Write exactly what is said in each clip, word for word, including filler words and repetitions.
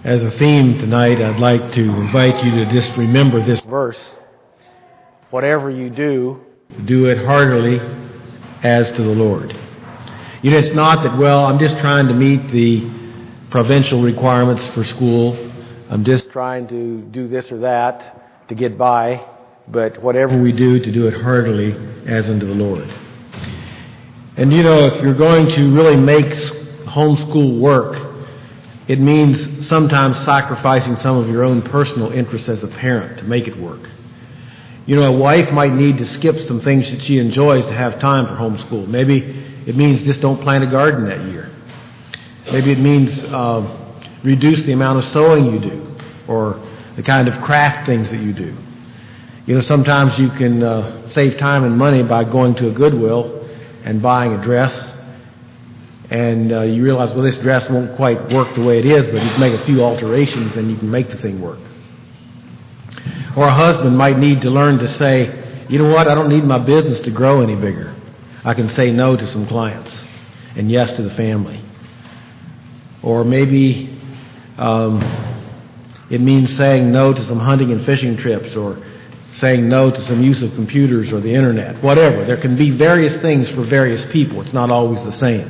As a theme tonight, I'd like to invite you to just remember this verse. Whatever you do, do it heartily as to the Lord. You know, it's not that, well, I'm just trying to meet the provincial requirements for school. I'm just trying to do this or that to get by. But whatever we do, to do it heartily as unto the Lord. And you know, if you're going to really make homeschool work, it means sometimes sacrificing some of your own personal interests as a parent to make it work. You know, a wife might need to skip some things that she enjoys to have time for homeschool. Maybe it means just don't plant a garden that year. Maybe it means uh, reduce the amount of sewing you do or the kind of craft things that you do. You know, sometimes you can uh, save time and money by going to a Goodwill and buying a dress. And uh, you realize, well, this dress won't quite work the way it is, but you can make a few alterations and you can make the thing work. Or a husband might need to learn to say, you know what, I don't need my business to grow any bigger. I can say no to some clients and yes to the family. Or maybe um, it means saying no to some hunting and fishing trips, or saying no to some use of computers or the internet, whatever. There can be various things for various people. It's not always the same.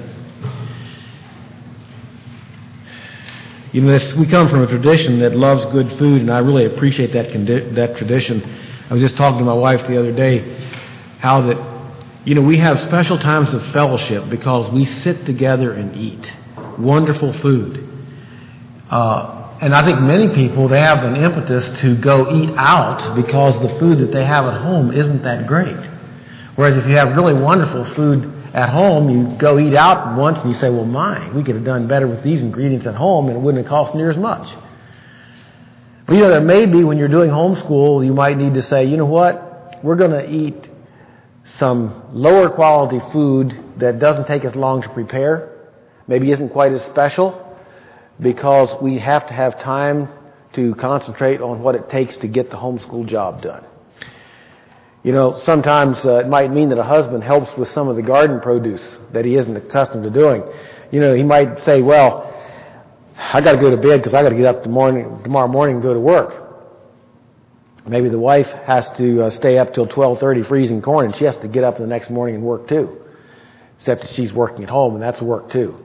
You know, this, we come from a tradition that loves good food, and I really appreciate that condi- that tradition. I was just talking to my wife the other day how that, you know, we have special times of fellowship because we sit together and eat wonderful food. Uh, and I think many people, they have an impetus to go eat out because the food that they have at home isn't that great. Whereas if you have really wonderful food at home, you go eat out once and you say, well, my, we could have done better with these ingredients at home and it wouldn't have cost near as much. But you know, there may be, when you're doing homeschool, you might need to say, you know what, we're going to eat some lower quality food that doesn't take as long to prepare, maybe isn't quite as special, because we have to have time to concentrate on what it takes to get the homeschool job done. You know, sometimes uh, it might mean that a husband helps with some of the garden produce that he isn't accustomed to doing. You know, he might say, well, I got to go to bed because I got to get up the morning, tomorrow morning and go to work. Maybe the wife has to uh, stay up till twelve thirty freezing corn, and she has to get up the next morning and work too. Except that she's working at home, and that's work too.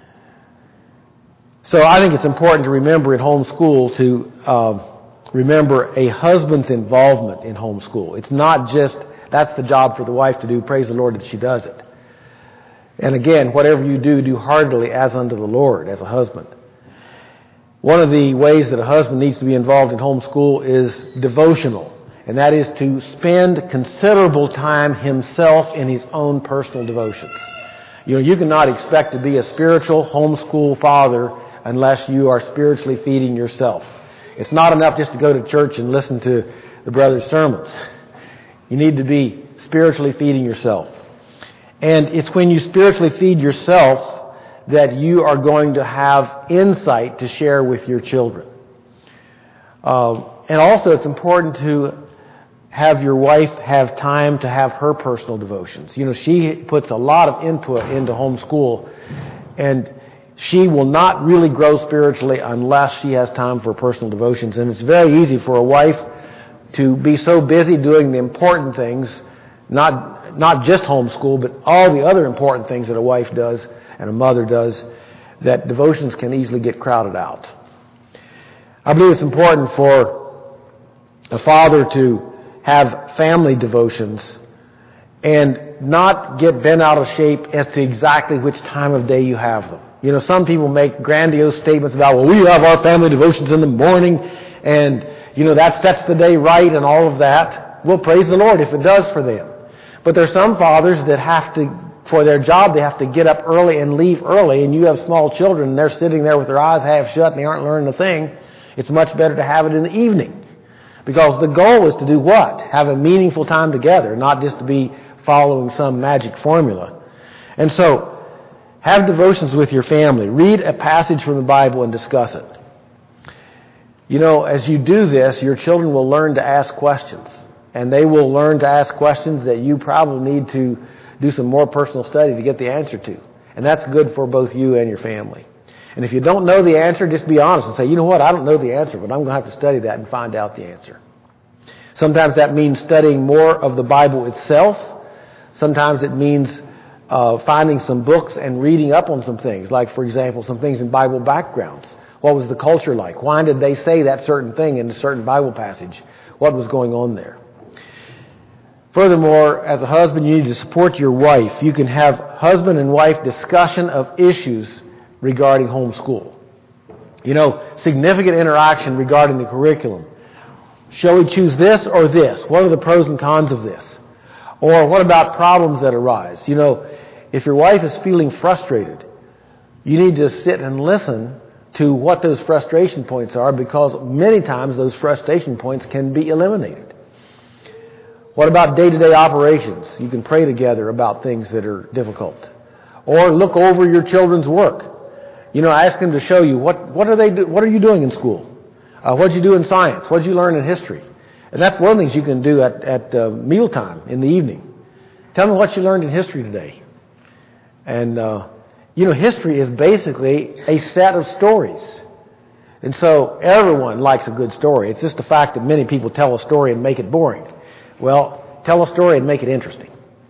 So I think it's important to remember in homeschool to uh, remember a husband's involvement in homeschool. It's not just, that's the job for the wife to do. Praise the Lord that she does it. And again, whatever you do, do heartily as unto the Lord, as a husband. One of the ways that a husband needs to be involved in homeschool is devotional. And that is to spend considerable time himself in his own personal devotions. You know, you cannot expect to be a spiritual homeschool father unless you are spiritually feeding yourself. It's not enough just to go to church and listen to the brother's sermons. You need to be spiritually feeding yourself. And it's when you spiritually feed yourself that you are going to have insight to share with your children. Uh, and also it's important to have your wife have time to have her personal devotions. You know, she puts a lot of input into homeschool, and she will not really grow spiritually unless she has time for personal devotions. And it's very easy for a wife to be so busy doing the important things, not not just homeschool, but all the other important things that a wife does and a mother does, that devotions can easily get crowded out. I believe it's important for a father to have family devotions and not get bent out of shape as to exactly which time of day you have them. You know, some people make grandiose statements about, well, we have our family devotions in the morning, and, you know, that sets the day right and all of that. Well, praise the Lord if it does for them. But there are some fathers that have to, for their job, they have to get up early and leave early, and you have small children, and they're sitting there with their eyes half shut, and they aren't learning a thing. It's much better to have it in the evening. Because the goal is to do what? Have a meaningful time together, not just to be following some magic formula. And so, have devotions with your family. Read a passage from the Bible and discuss it. You know, as you do this, your children will learn to ask questions. And they will learn to ask questions that you probably need to do some more personal study to get the answer to. And that's good for both you and your family. And if you don't know the answer, just be honest and say, you know what, I don't know the answer, but I'm going to have to study that and find out the answer. Sometimes that means studying more of the Bible itself. Sometimes it means uh, finding some books and reading up on some things, like, for example, some things in Bible backgrounds. What was the culture like? Why did they say that certain thing in a certain Bible passage? What was going on there? Furthermore, as a husband, you need to support your wife. You can have husband and wife discussion of issues regarding homeschool. You know, significant interaction regarding the curriculum. Shall we choose this or this? What are the pros and cons of this? Or what about problems that arise? You know, if your wife is feeling frustrated, you need to sit and listen to what those frustration points are, because many times those frustration points can be eliminated. What about day-to-day operations? You can pray together about things that are difficult. Or look over your children's work. You know, ask them to show you what, what are they do, what are you doing in school? Uh, what did you do in science? What did you learn in history? And that's one of the things you can do at, at uh, mealtime in the evening. Tell me what you learned in history today. And, uh, you know, history is basically a set of stories. And so everyone likes a good story. It's just the fact that many people tell a story and make it boring. Well, tell a story and make it interesting.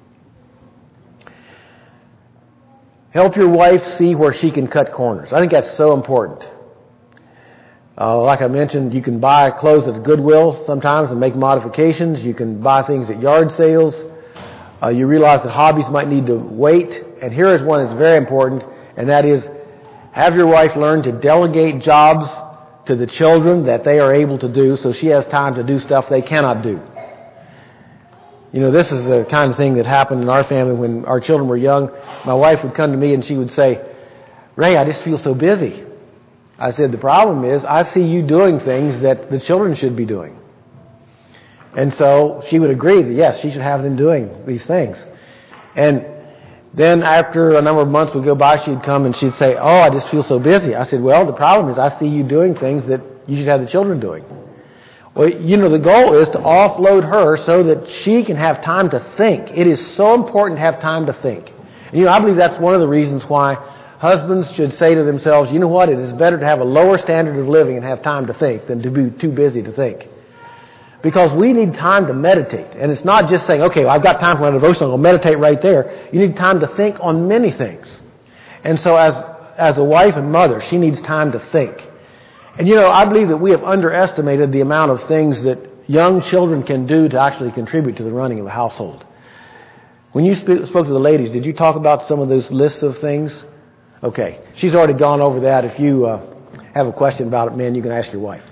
Help your wife see where she can cut corners. I think that's so important. Uh, like I mentioned, you can buy clothes at Goodwill sometimes and make modifications. You can buy things at yard sales. Uh, you realize that hobbies might need to wait. And here is one that's very important, and that is have your wife learn to delegate jobs to the children that they are able to do, so she has time to do stuff they cannot do. You know, this is the kind of thing that happened in our family when our children were young. My wife would come to me and she would say, Ray, I just feel so busy. I said, the problem is I see you doing things that the children should be doing. And so she would agree that, yes, she should have them doing these things. And then after a number of months would go by, she'd come and she'd say, oh, I just feel so busy. I said, well, the problem is I see you doing things that you should have the children doing. Well, you know, the goal is to offload her so that she can have time to think. It is so important to have time to think. And, you know, I believe that's one of the reasons why husbands should say to themselves, you know what, it is better to have a lower standard of living and have time to think than to be too busy to think. Because we need time to meditate. And it's not just saying, okay, well, I've got time for my devotion, I'll meditate right there. You need time to think on many things. And so as, as a wife and mother, she needs time to think. And you know, I believe that we have underestimated the amount of things that young children can do to actually contribute to the running of a household. When you sp- spoke to the ladies, did you talk about some of those lists of things? Okay. She's already gone over that. If you uh, have a question about it, man, you can ask your wife.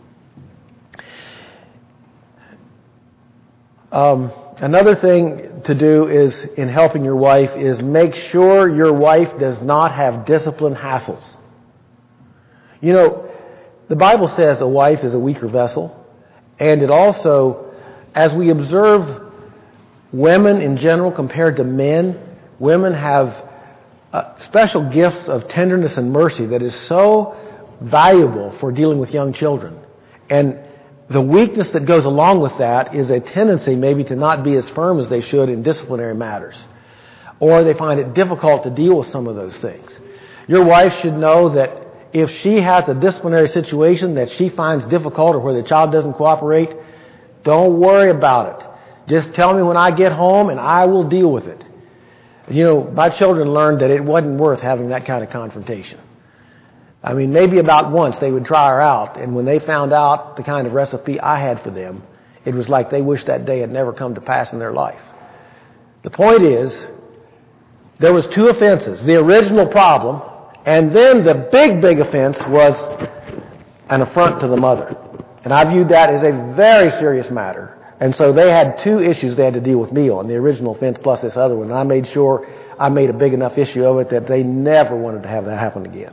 Um, another thing to do is, in helping your wife, is make sure your wife does not have discipline hassles. You know, the Bible says a wife is a weaker vessel, and it also, as we observe women in general compared to men, women have uh, special gifts of tenderness and mercy that is so valuable for dealing with young children. And the weakness that goes along with that is a tendency maybe to not be as firm as they should in disciplinary matters. Or they find it difficult to deal with some of those things. Your wife should know that if she has a disciplinary situation that she finds difficult or where the child doesn't cooperate, don't worry about it. Just tell me when I get home and I will deal with it. You know, my children learned that it wasn't worth having that kind of confrontation. I mean, maybe about once they would try her out, and when they found out the kind of recipe I had for them, it was like they wished that day had never come to pass in their life. The point is, there was two offenses. The original problem, and then the big, big offense was an affront to the mother. And I viewed that as a very serious matter. And so they had two issues they had to deal with me on, the original offense plus this other one. And I made sure I made a big enough issue of it that they never wanted to have that happen again.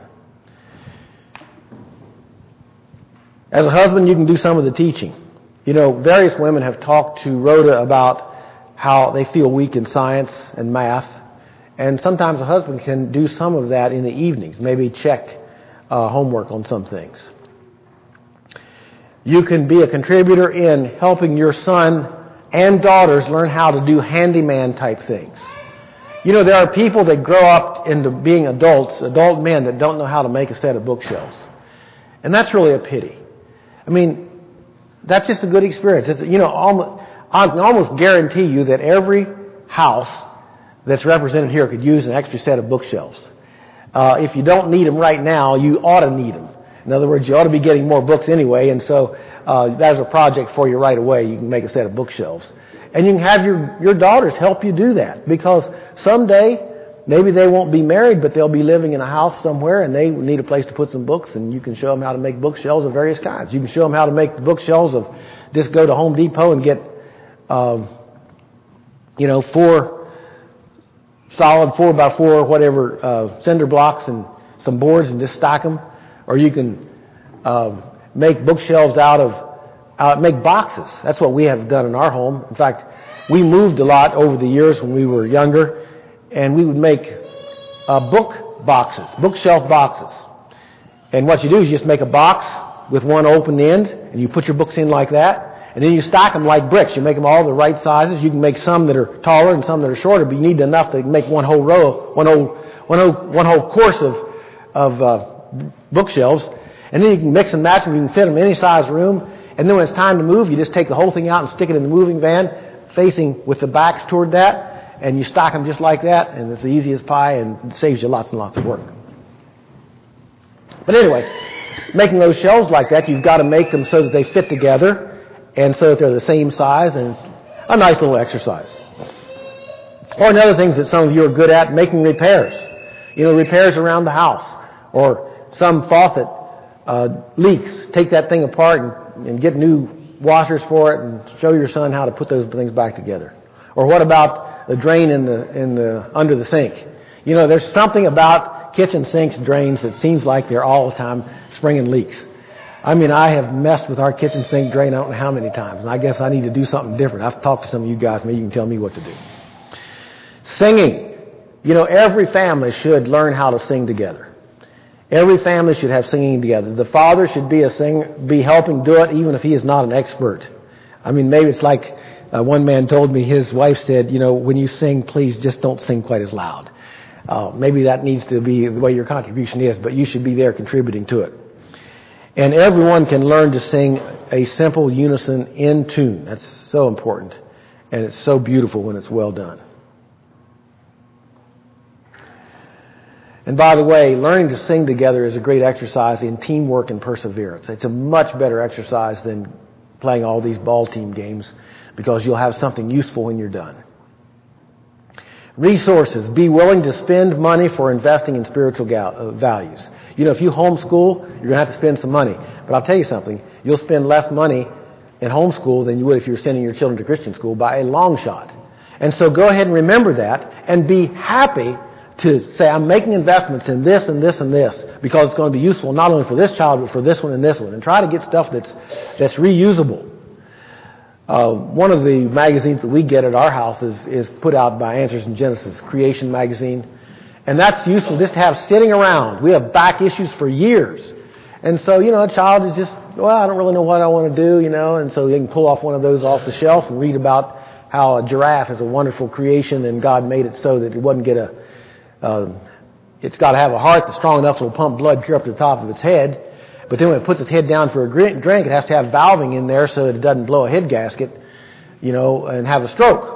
As a husband, you can do some of the teaching. You know, various women have talked to Rhoda about how they feel weak in science and math. And sometimes a husband can do some of that in the evenings, maybe check uh, homework on some things. You can be a contributor in helping your son and daughters learn how to do handyman type things. You know, there are people that grow up into being adults, adult men that don't know how to make a set of bookshelves. And that's really a pity. I mean, that's just a good experience. It's, you know, almost, I can almost guarantee you that every house that's represented here could use an extra set of bookshelves. Uh, if you don't need them right now, you ought to need them. In other words, you ought to be getting more books anyway, and so uh, that's a project for you right away. You can make a set of bookshelves. And you can have your, your daughters help you do that, because someday, maybe they won't be married, but they'll be living in a house somewhere, and they need a place to put some books, and you can show them how to make bookshelves of various kinds. You can show them how to make the bookshelves of, just go to Home Depot and get, uh, you know, four solid four by four, whatever, uh, cinder blocks and some boards and just stack them. Or you can uh, make bookshelves out of, uh, make boxes. That's what we have done in our home. In fact, we moved a lot over the years when we were younger, and we would make uh, book boxes, bookshelf boxes. And what you do is you just make a box with one open end, and you put your books in like that, and then you stack them like bricks. You make them all the right sizes. You can make some that are taller and some that are shorter, but you need enough to make one whole row, one whole, one whole, one whole course of, of uh, bookshelves. And then you can mix and match them. You can fit them in any size room. And then when it's time to move, you just take the whole thing out and stick it in the moving van, facing with the backs toward that, and you stack them just like that, and it's the easy as pie, and it saves you lots and lots of work. But anyway, making those shelves like that, you've got to make them so that they fit together, and so that they're the same size, and it's a nice little exercise. Or another things that some of you are good at, making repairs. You know, repairs around the house, or some faucet uh, leaks. Take that thing apart and, and get new washers for it, and show your son how to put those things back together. Or what about the drain in the in the under the sink? You know, there's something about kitchen sinks, drains that seems like they're all the time springing leaks. I mean, I have messed with our kitchen sink drain I don't know how many times, and I guess I need to do something different. I've talked to some of you guys. Maybe you can tell me what to do. Singing. You know, every family should learn how to sing together. Every family should have singing together. The father should be a singer, be helping do it, even if he is not an expert. I mean, maybe it's like uh, one man told me, his wife said, you know, when you sing, please just don't sing quite as loud. Uh, maybe that needs to be the way your contribution is, but you should be there contributing to it. And everyone can learn to sing a simple unison in tune. That's so important. And it's so beautiful when it's well done. And by the way, learning to sing together is a great exercise in teamwork and perseverance. It's a much better exercise than playing all these ball team games, because you'll have something useful when you're done. Resources. Be willing to spend money for investing in spiritual values. You know, if you homeschool, you're going to have to spend some money. But I'll tell you something. You'll spend less money in homeschool than you would if you were sending your children to Christian school by a long shot. And so go ahead and remember that, and be happy to say, I'm making investments in this and this and this, because it's going to be useful not only for this child, but for this one and this one. And try to get stuff that's that's reusable. Uh, one of the magazines that we get at our house is, is put out by Answers in Genesis, Creation Magazine. And that's useful just to have sitting around. We have back issues for years. And so, you know, a child is just, well, I don't really know what I want to do, you know, and so they can pull off one of those off the shelf and read about how a giraffe is a wonderful creation, and God made it so that it wouldn't get a, uh, it's got to have a heart that's strong enough so it'll pump blood pure up to the top of its head. But then when it puts its head down for a drink, it has to have valving in there so that it doesn't blow a head gasket, you know, and have a stroke.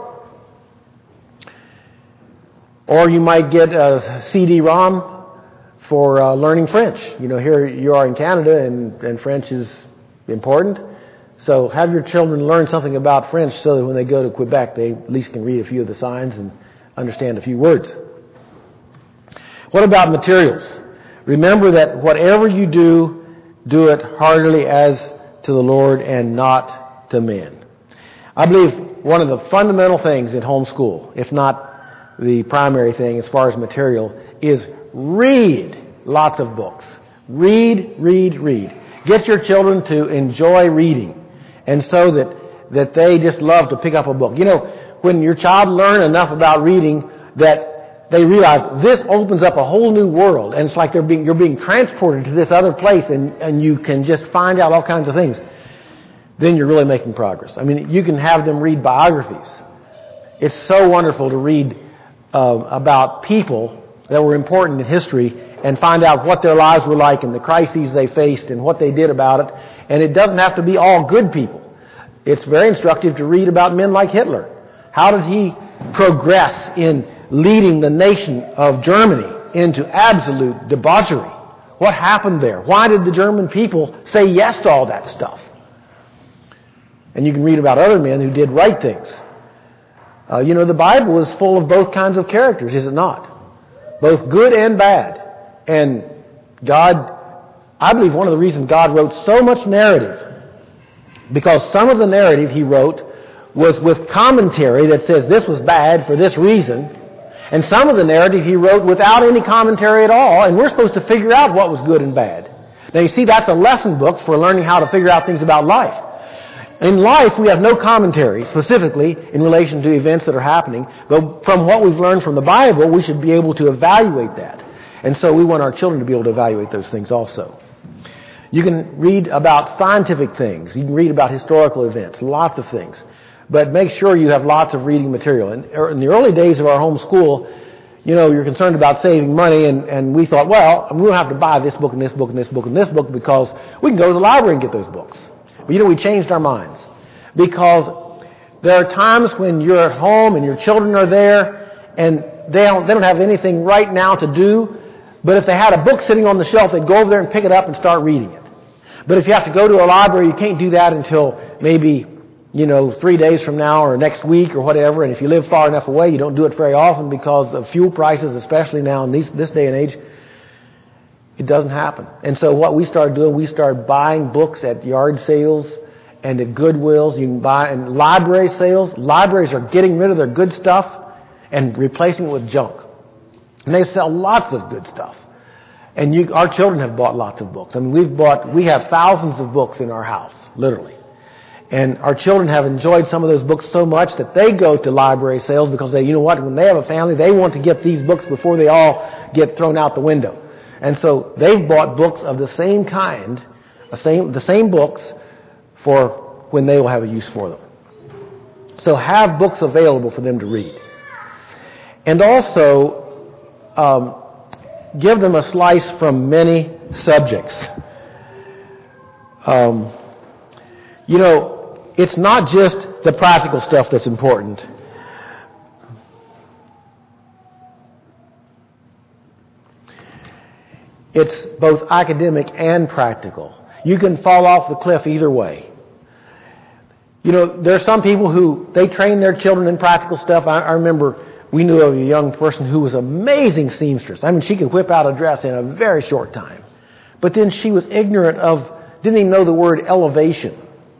Or you might get a C D ROM for uh, learning French. You know, here you are in Canada, and, and French is important. So have your children learn something about French so that when they go to Quebec, they at least can read a few of the signs and understand a few words. What about materials? Remember that whatever you do, do it heartily as to the Lord and not to men. I believe one of the fundamental things in homeschool, if not the primary thing as far as material, is read lots of books. Read, read, read. Get your children to enjoy reading, and so that, that they just love to pick up a book. You know, when your child learns enough about reading that they realize this opens up a whole new world, and it's like they're being, you're being transported to this other place, and, and you can just find out all kinds of things, then you're really making progress. I mean, you can have them read biographies. It's so wonderful to read uh, about people that were important in history and find out what their lives were like and the crises they faced and what they did about it. And it doesn't have to be all good people. It's very instructive to read about men like Hitler. How did he progress in leading the nation of Germany into absolute debauchery? What happened there? Why did the German people say yes to all that stuff? And you can read about other men who did right things. Uh, you know, the Bible is full of both kinds of characters, is it not? Both good and bad. And God, I believe one of the reasons God wrote so much narrative, because some of the narrative he wrote was with commentary that says this was bad for this reason, and some of the narrative he wrote without any commentary at all, and we're supposed to figure out what was good and bad. Now you see, that's a lesson book for learning how to figure out things about life. In life, we have no commentary specifically in relation to events that are happening, but from what we've learned from the Bible, we should be able to evaluate that. And so we want our children to be able to evaluate those things also. You can read about scientific things. You can read about historical events, lots of things. But make sure you have lots of reading material. And in the early days of our home school, you know, you're concerned about saving money, and, and we thought, well, we don't have to buy this book and this book and this book and this book because we can go to the library and get those books. But you know, we changed our minds because there are times when you're at home and your children are there and they don't, they don't have anything right now to do, but if they had a book sitting on the shelf, they'd go over there and pick it up and start reading it. But if you have to go to a library, you can't do that until maybe, you know, three days from now or next week or whatever. And if you live far enough away, you don't do it very often because of fuel prices, especially now in these, this day and age. It doesn't happen. And so what we started doing, we started buying books at yard sales and at Goodwills. You can buy and library sales. Libraries are getting rid of their good stuff and replacing it with junk. And they sell lots of good stuff. And you, our children have bought lots of books. I mean, we've bought, we have thousands of books in our house, literally. And our children have enjoyed some of those books so much that they go to library sales because they, you know what, when they have a family, they want to get these books before they all get thrown out the window. And so they've bought books of the same kind, the same, the same books for when they will have a use for them. So have books available for them to read. And also, um, give them a slice from many subjects. Um, you know, it's not just the practical stuff that's important. It's both academic and practical. You can fall off the cliff either way. You know, there are some people who, they train their children in practical stuff. I, I remember we knew of a young person who was an amazing seamstress. I mean, she could whip out a dress in a very short time. But then she was ignorant of, didn't even know the word elevation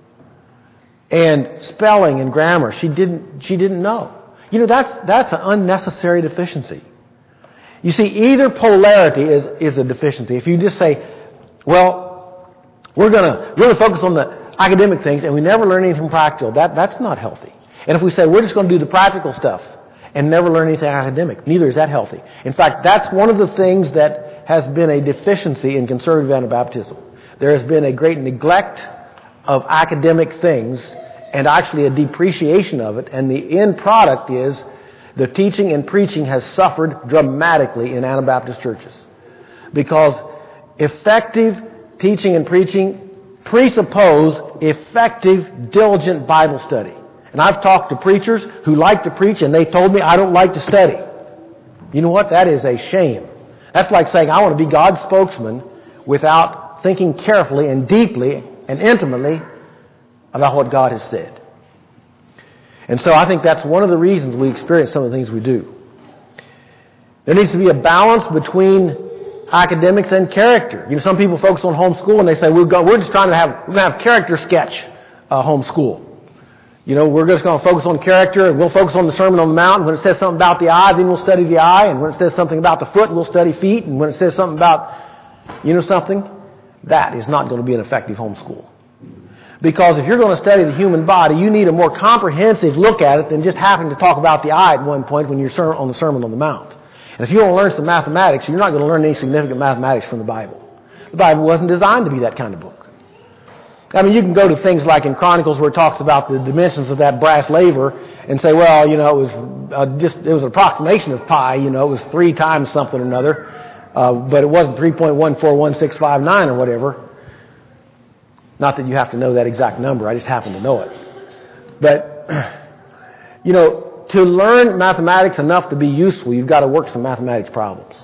and spelling and grammar. She didn't, she didn't know. You know, that's, that's an unnecessary deficiency. You see, either polarity is, is a deficiency. If you just say, well, we're gonna, we're gonna focus on the academic things and we never learn anything practical, that, that's not healthy. And if we say we're just gonna do the practical stuff and never learn anything academic, neither is that healthy. In fact, that's one of the things that has been a deficiency in conservative Anabaptism. There has been a great neglect of academic things and actually a depreciation of it, and the end product is the teaching and preaching has suffered dramatically in Anabaptist churches. Because effective teaching and preaching presuppose effective, diligent Bible study. And I've talked to preachers who like to preach and they told me I don't like to study. You know what? That is a shame. That's like saying I want to be God's spokesman without thinking carefully and deeply and intimately about what God has said. And so I think that's one of the reasons we experience some of the things we do. There needs to be a balance between academics and character. You know, some people focus on homeschool and they say we're, go, we're just trying to have we're going to have character sketch uh, homeschool. You know, we're just going to focus on character and we'll focus on the Sermon on the Mount. When it says something about the eye, then we'll study the eye. And when it says something about the foot, we'll study feet. And when it says something about, you know something, that is not going to be an effective homeschool. Because if you're going to study the human body, you need a more comprehensive look at it than just having to talk about the eye at one point when you're on the Sermon on the Mount. And if you want to learn some mathematics, you're not going to learn any significant mathematics from the Bible. The Bible wasn't designed to be that kind of book. I mean, you can go to things like in Chronicles where it talks about the dimensions of that brass laver and say, well, you know, it was uh, just, it was an approximation of pi, you know, it was three times something or another, uh, but it wasn't three point one four one six five nine or whatever. Not that you have to know that exact number, I just happen to know it. But, you know, to learn mathematics enough to be useful, you've got to work some mathematics problems.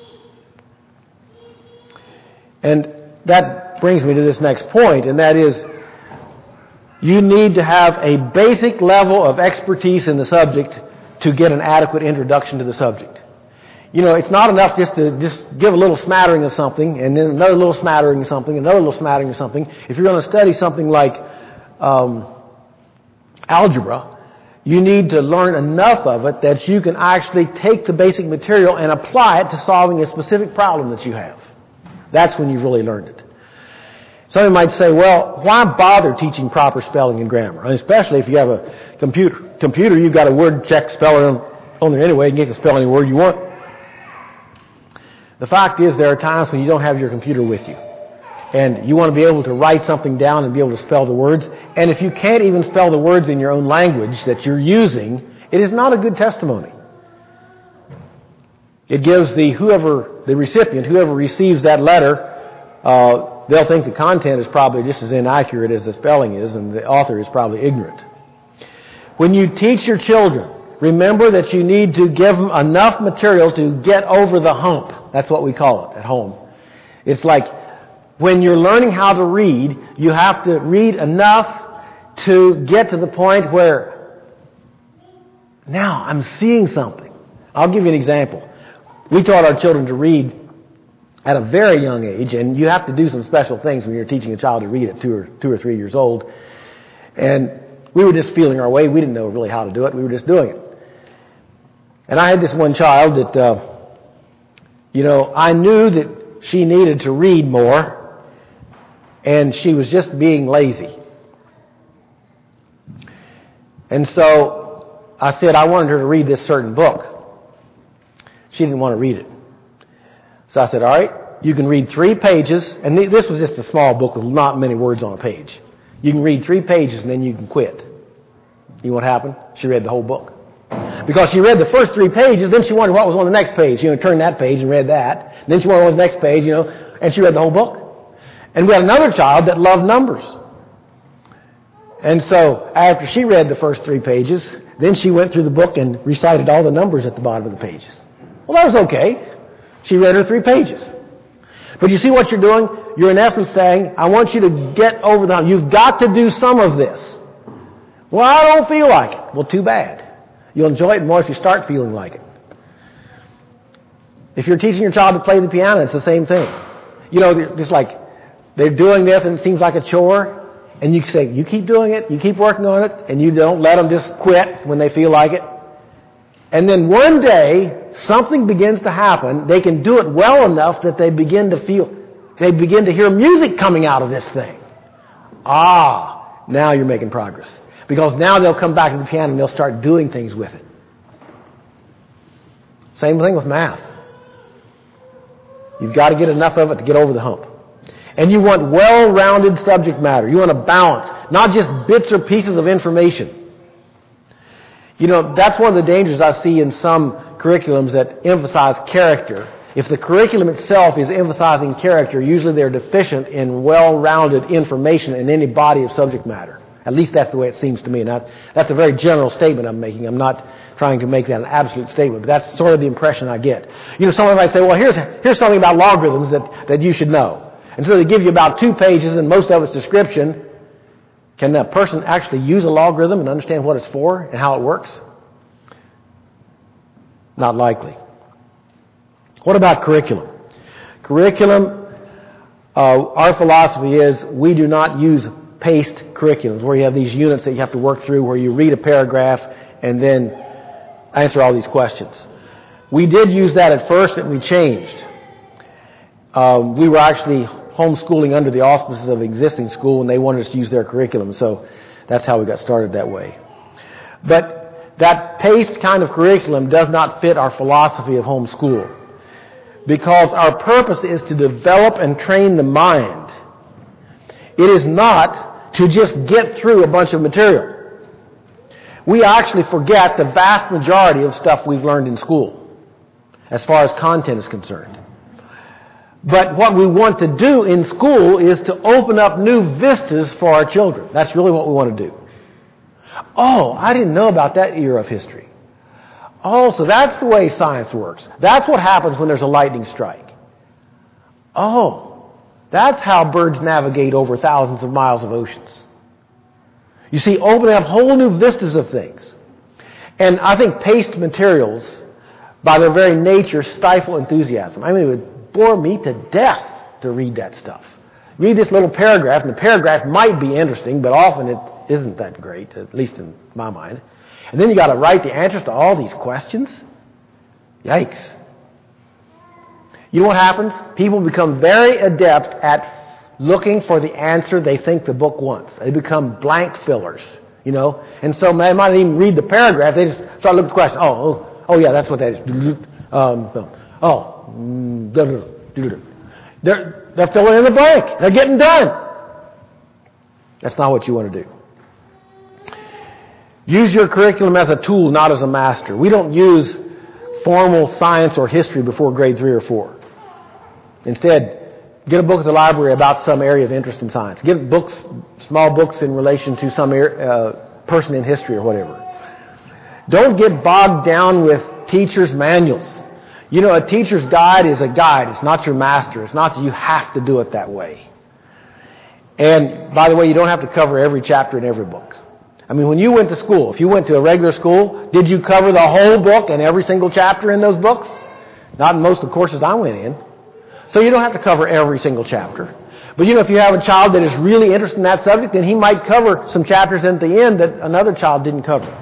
And that brings me to this next point, and that is you need to have a basic level of expertise in the subject to get an adequate introduction to the subject. You know, it's not enough just to just give a little smattering of something and then another little smattering of something, another little smattering of something. If you're going to study something like um, algebra, you need to learn enough of it that you can actually take the basic material and apply it to solving a specific problem that you have. That's when you've really learned it. Somebody might say, well, why bother teaching proper spelling and grammar? And especially if you have a computer. Computer, you've got a word check speller on there anyway. You can get to spell any word you want. The fact is there are times when you don't have your computer with you. And you want to be able to write something down and be able to spell the words. And if you can't even spell the words in your own language that you're using, it is not a good testimony. It gives the whoever, the recipient, whoever receives that letter, uh, they'll think the content is probably just as inaccurate as the spelling is, and the author is probably ignorant. When you teach your children, remember that you need to give them enough material to get over the hump. That's what we call it at home. It's like when you're learning how to read, you have to read enough to get to the point where now I'm seeing something. I'll give you an example. We taught our children to read at a very young age, and you have to do some special things when you're teaching a child to read at two or two or three years old. And we were just feeling our way. We didn't know really how to do it. We were just doing it. And I had this one child that, uh, you know, I knew that she needed to read more, and she was just being lazy. And so I said I wanted her to read this certain book. She didn't want to read it. So I said, all right, you can read three pages, and this was just a small book with not many words on a page. You can read three pages and then you can quit. You know what happened? She read the whole book. Because she read the first three pages, then she wondered what was on the next page. You know, turned that page and read that. And then she wondered what was the next page, you know, and she read the whole book. And we had another child that loved numbers. And so after she read the first three pages, then she went through the book and recited all the numbers at the bottom of the pages. Well, that was okay. She read her three pages. But you see what you're doing? You're in essence saying, I want you to get over the hump. You've got to do some of this. Well, I don't feel like it. Well, too bad. You'll enjoy it more if you start feeling like it. If you're teaching your child to play the piano, it's the same thing. You know, they're just like, they're doing this and it seems like a chore. And you say, you keep doing it, you keep working on it, and you don't let them just quit when they feel like it. And then one day, something begins to happen. They can do it well enough that they begin to feel, they begin to hear music coming out of this thing. Ah, now you're making progress. Because now they'll come back to the piano and they'll start doing things with it. Same thing with math. You've got to get enough of it to get over the hump. And you want well-rounded subject matter. You want a balance, not just bits or pieces of information. You know, that's one of the dangers I see in some curriculums that emphasize character. If the curriculum itself is emphasizing character, usually they're deficient in well-rounded information in any body of subject matter. At least that's the way it seems to me. Now, that's a very general statement I'm making. I'm not trying to make that an absolute statement, but that's sort of the impression I get. You know, someone might say, well, here's, here's something about logarithms that, that you should know. And so they give you about two pages and most of it's description. Can a person actually use a logarithm and understand what it's for and how it works? Not likely. What about curriculum? Curriculum, uh, our philosophy is we do not use paced curriculums where you have these units that you have to work through where you read a paragraph and then answer all these questions. We did use that at first and we changed. Um, we were actually homeschooling under the auspices of existing school and they wanted us to use their curriculum, so that's how we got started that way. But that paced kind of curriculum does not fit our philosophy of homeschool because our purpose is to develop and train the mind. It is not to just get through a bunch of material. We actually forget the vast majority of stuff we've learned in school, as far as content is concerned. But what we want to do in school is to open up new vistas for our children. That's really what we want to do. Oh, I didn't know about that era of history. Oh, so that's the way science works. That's what happens when there's a lightning strike. Oh, that's how birds navigate over thousands of miles of oceans. You see, opening up whole new vistas of things. And I think paste materials, by their very nature, stifle enthusiasm. I mean, it would bore me to death to read that stuff. Read this little paragraph, and the paragraph might be interesting, but often it isn't that great, at least in my mind. And then you got to write the answers to all these questions. Yikes. You know what happens? People become very adept at looking for the answer they think the book wants. They become blank fillers, you know. And so they might not even read the paragraph. They just start looking at the question. Oh, oh, oh yeah, that's what that is. Um, oh, they're, they're filling in the blank. They're getting done. That's not what you want to do. Use your curriculum as a tool, not as a master. We don't use formal science or history before grade three or four. Instead, get a book at the library about some area of interest in science. Get books, small books in relation to some uh, person in history or whatever. Don't get bogged down with teachers' manuals. You know, a teacher's guide is a guide. It's not your master. It's not that you have to do it that way. And, by the way, you don't have to cover every chapter in every book. I mean, when you went to school, if you went to a regular school, did you cover the whole book and every single chapter in those books? Not in most of the courses I went in. So you don't have to cover every single chapter. But you know, if you have a child that is really interested in that subject, then he might cover some chapters at the end that another child didn't cover.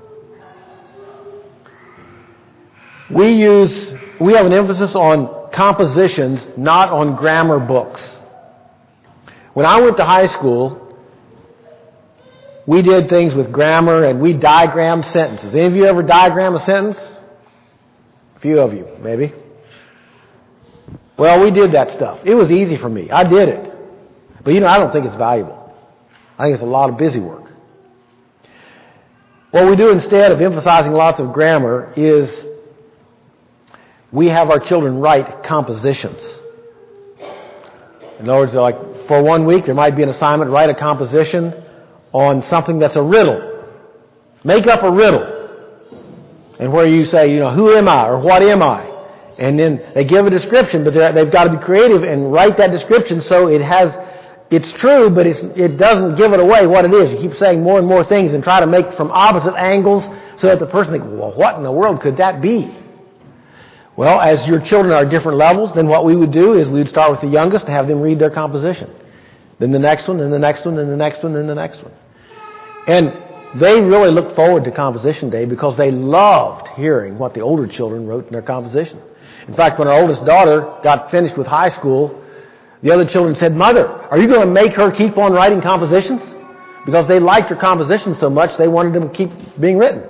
We use, we have an emphasis on compositions, not on grammar books. When I went to high school, we did things with grammar and we diagrammed sentences. Any of you ever diagram a sentence? A few of you, maybe. Well, we did that stuff. It was easy for me. I did it. But you know, I don't think it's valuable. I think it's a lot of busy work. What we do instead of emphasizing lots of grammar is we have our children write compositions. In other words, like for one week there might be an assignment, write a composition on something that's a riddle. Make up a riddle. And where you say, you know, who am I or what am I? And then they give a description, but they've got to be creative and write that description so it has, it's true, but it's, it doesn't give it away what it is. You keep saying more and more things and try to make from opposite angles so that the person thinks, well, what in the world could that be? Well, as your children are at different levels, then what we would do is we would start with the youngest to have them read their composition. Then the next one, then the next one, then the next one, then the next one. And they really looked forward to composition day because they loved hearing what the older children wrote in their composition. In fact, when our oldest daughter got finished with high school, the other children said, Mother, are you going to make her keep on writing compositions? Because they liked her compositions so much, they wanted them to keep being written.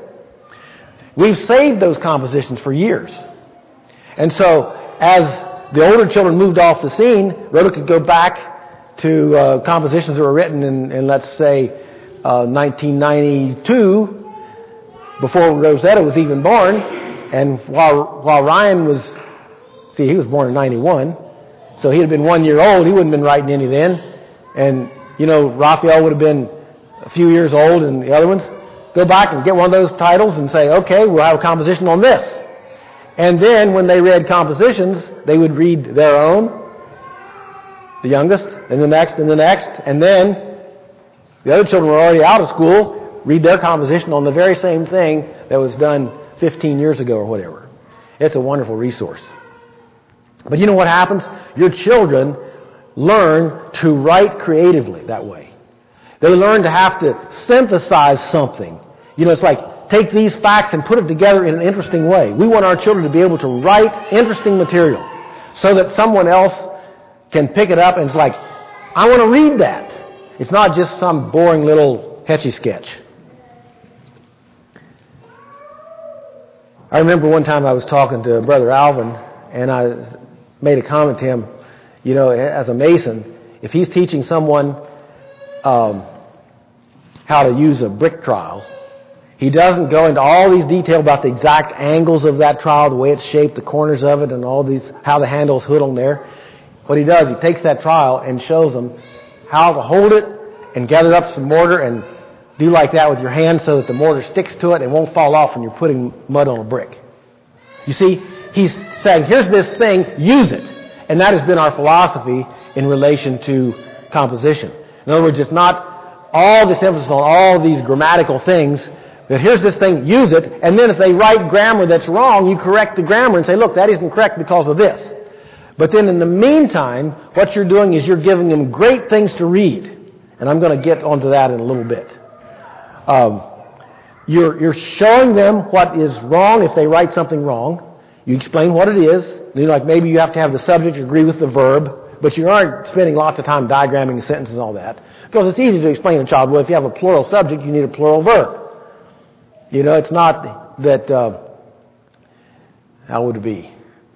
We've saved those compositions for years. And so, as the older children moved off the scene, Rhoda could go back to uh, compositions that were written in, in let's say, uh, nineteen ninety-two, before Rosetta was even born. And while while Ryan was, see, he was born in ninety-one, so he'd have been one year old. He wouldn't have been writing any then. And, you know, Raphael would have been a few years old and the other ones. Go back and get one of those titles and say, okay, we'll have a composition on this. And then when they read compositions, they would read their own, the youngest, and the next, and the next, and then the other children were already out of school, read their composition on the very same thing that was done fifteen years ago or whatever. It's a wonderful resource. But you know what happens? Your children learn to write creatively that way. They learn to have to synthesize something. You know, it's like, take these facts and put it together in an interesting way. We want our children to be able to write interesting material so that someone else can pick it up and it's like, I want to read that. It's not just some boring little hetchy sketch. I remember one time I was talking to Brother Alvin and I made a comment to him, you know, as a Mason, if he's teaching someone um, how to use a brick trowel. He doesn't go into all these detail about the exact angles of that trowel, the way it's shaped, the corners of it, and all these, how the handle's hood on there. What he does, he takes that trowel and shows them how to hold it and gather up some mortar and do like that with your hand so that the mortar sticks to it and won't fall off when you're putting mud on a brick. You see, he's saying, here's this thing, use it. And that has been our philosophy in relation to composition. In other words, it's not all this emphasis on all these grammatical things, that here's this thing, use it, and then if they write grammar that's wrong, you correct the grammar and say, look, that isn't correct because of this. But then in the meantime, what you're doing is you're giving them great things to read. And I'm going to get onto that in a little bit. Um, you're, you're showing them what is wrong if they write something wrong. You explain what it is. You know, like maybe you have to have the subject agree with the verb, but you aren't spending lots of time diagramming the sentences and all that. Because it's easy to explain to a child, well, if you have a plural subject, you need a plural verb. You know, it's not that, uh, how would it be?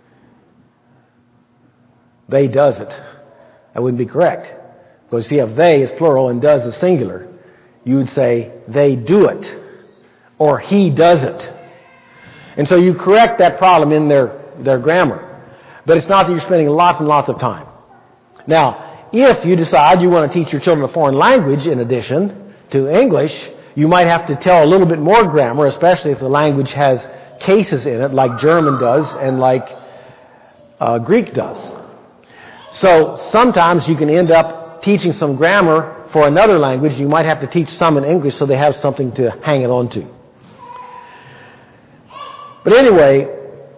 They does it. That wouldn't be correct. Because if you have they is plural and does is singular, you would say they do it. Or he does it. And so you correct that problem in their, their grammar. But it's not that you're spending lots and lots of time. Now, if you decide you want to teach your children a foreign language in addition to English, you might have to tell a little bit more grammar, especially if the language has cases in it, like German does and like uh, Greek does. So sometimes you can end up teaching some grammar for another language. You might have to teach some in English so they have something to hang it on to. But anyway,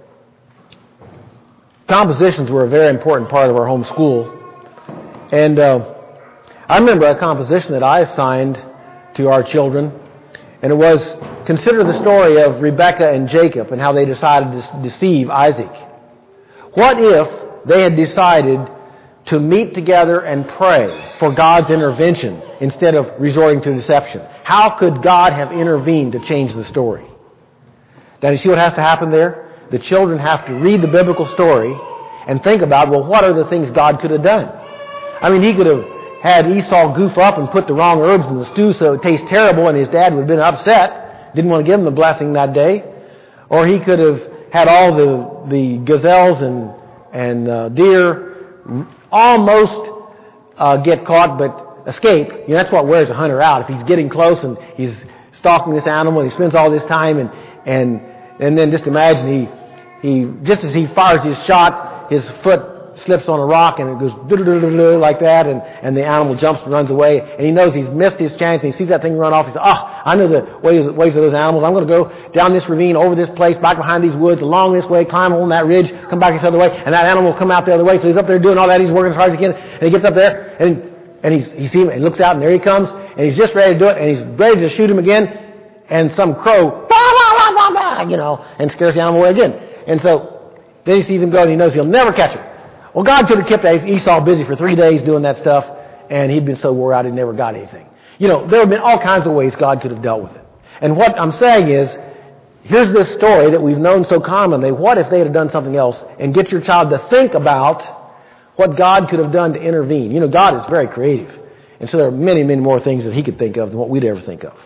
compositions were a very important part of our home school. And uh, I remember a composition that I assigned to our children, and it was, consider the story of Rebekah and Jacob and how they decided to deceive Isaac. What if they had decided to meet together and pray for God's intervention instead of resorting to deception? How could God have intervened to change the story? Now, you see what has to happen there? The children have to read the biblical story and think about, well, what are the things God could have done? I mean, he could have had Esau goof up and put the wrong herbs in the stew so it tastes terrible, and his dad would have been upset, didn't want to give him the blessing that day. Or he could have had all the, the gazelles and, and uh, deer almost uh, get caught but escape. You know, that's what wears a hunter out. If he's getting close and he's stalking this animal and he spends all this time and and and then just imagine he he just as he fires his shot, his foot slips on a rock and it goes like that, and, and the animal jumps and runs away, and he knows he's missed his chance, and he sees that thing run off. He says, ah, I know the ways, ways of those animals. I'm going to go down this ravine, over this place, back behind these woods, along this way, climb on that ridge, come back this other way, and that animal will come out the other way. So he's up there doing all that. He's working as hard as he can, and he gets up there, and and he's, he sees him, and looks out, and there he comes, and he's just ready to do it, and he's ready to shoot him again, and some crow, you know, and scares the animal away again. And so then he sees him go, and he knows he'll never catch him. Well, God could have kept Esau busy for three days doing that stuff, and he'd been so wore out he never got anything. You know, there have been all kinds of ways God could have dealt with it. And what I'm saying is, here's this story that we've known so commonly. What if they had done something else? And get your child to think about what God could have done to intervene. You know, God is very creative. And so there are many, many more things that he could think of than what we'd ever think of.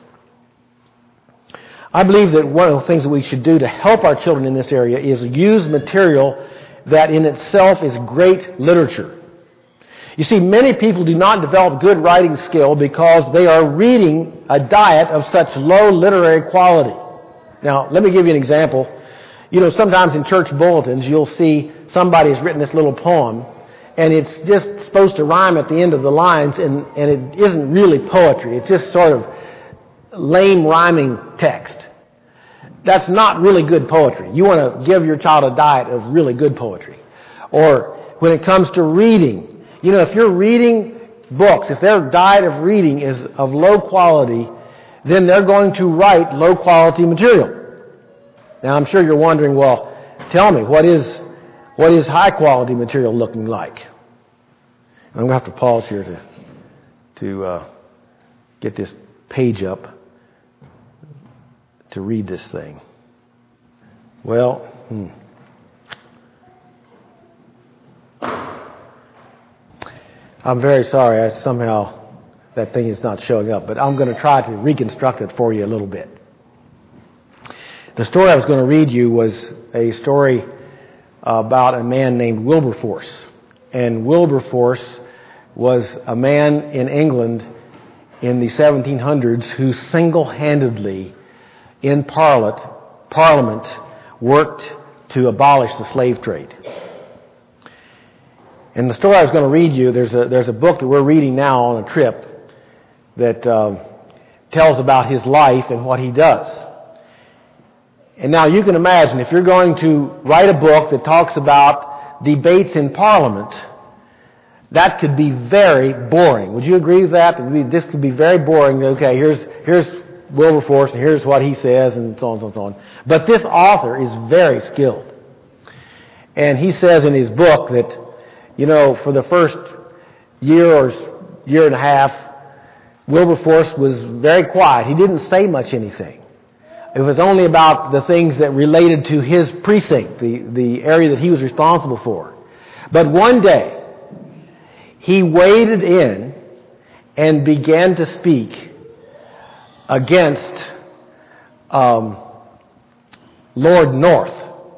I believe that one of the things that we should do to help our children in this area is use material that in itself is great literature. You see, many people do not develop good writing skill because they are reading a diet of such low literary quality. Now, let me give you an example. You know, sometimes in church bulletins, you'll see somebody has written this little poem, and it's just supposed to rhyme at the end of the lines, and, and it isn't really poetry. It's just sort of lame rhyming text. That's not really good poetry. You want to give your child a diet of really good poetry. Or when it comes to reading, you know, if you're reading books, if their diet of reading is of low quality, then they're going to write low quality material. Now, I'm sure you're wondering, well, tell me, what is what is high quality material looking like? I'm going to have to pause here to to uh, get this page up to read this thing. Well, hmm. I'm very sorry. I somehow that thing is not showing up, but I'm going to try to reconstruct it for you a little bit. The story I was going to read you was a story about a man named Wilberforce. And Wilberforce was a man in England in the seventeen hundreds who single-handedly in Parliament, Parliament worked to abolish the slave trade. And the story I was going to read you, there's a, there's a book that we're reading now on a trip that uh, tells about his life and what he does. And now you can imagine if you're going to write a book that talks about debates in Parliament, that could be very boring. Would you agree with that? This could be very boring. Okay, here's here's Wilberforce and here's what he says and so on and so on, so on. But this author is very skilled. And he says in his book that, you know, for the first year or year and a half, Wilberforce was very quiet. He didn't say much anything. It was only about the things that related to his precinct, the, the area that he was responsible for. But one day, he waded in and began to speak against um, Lord North.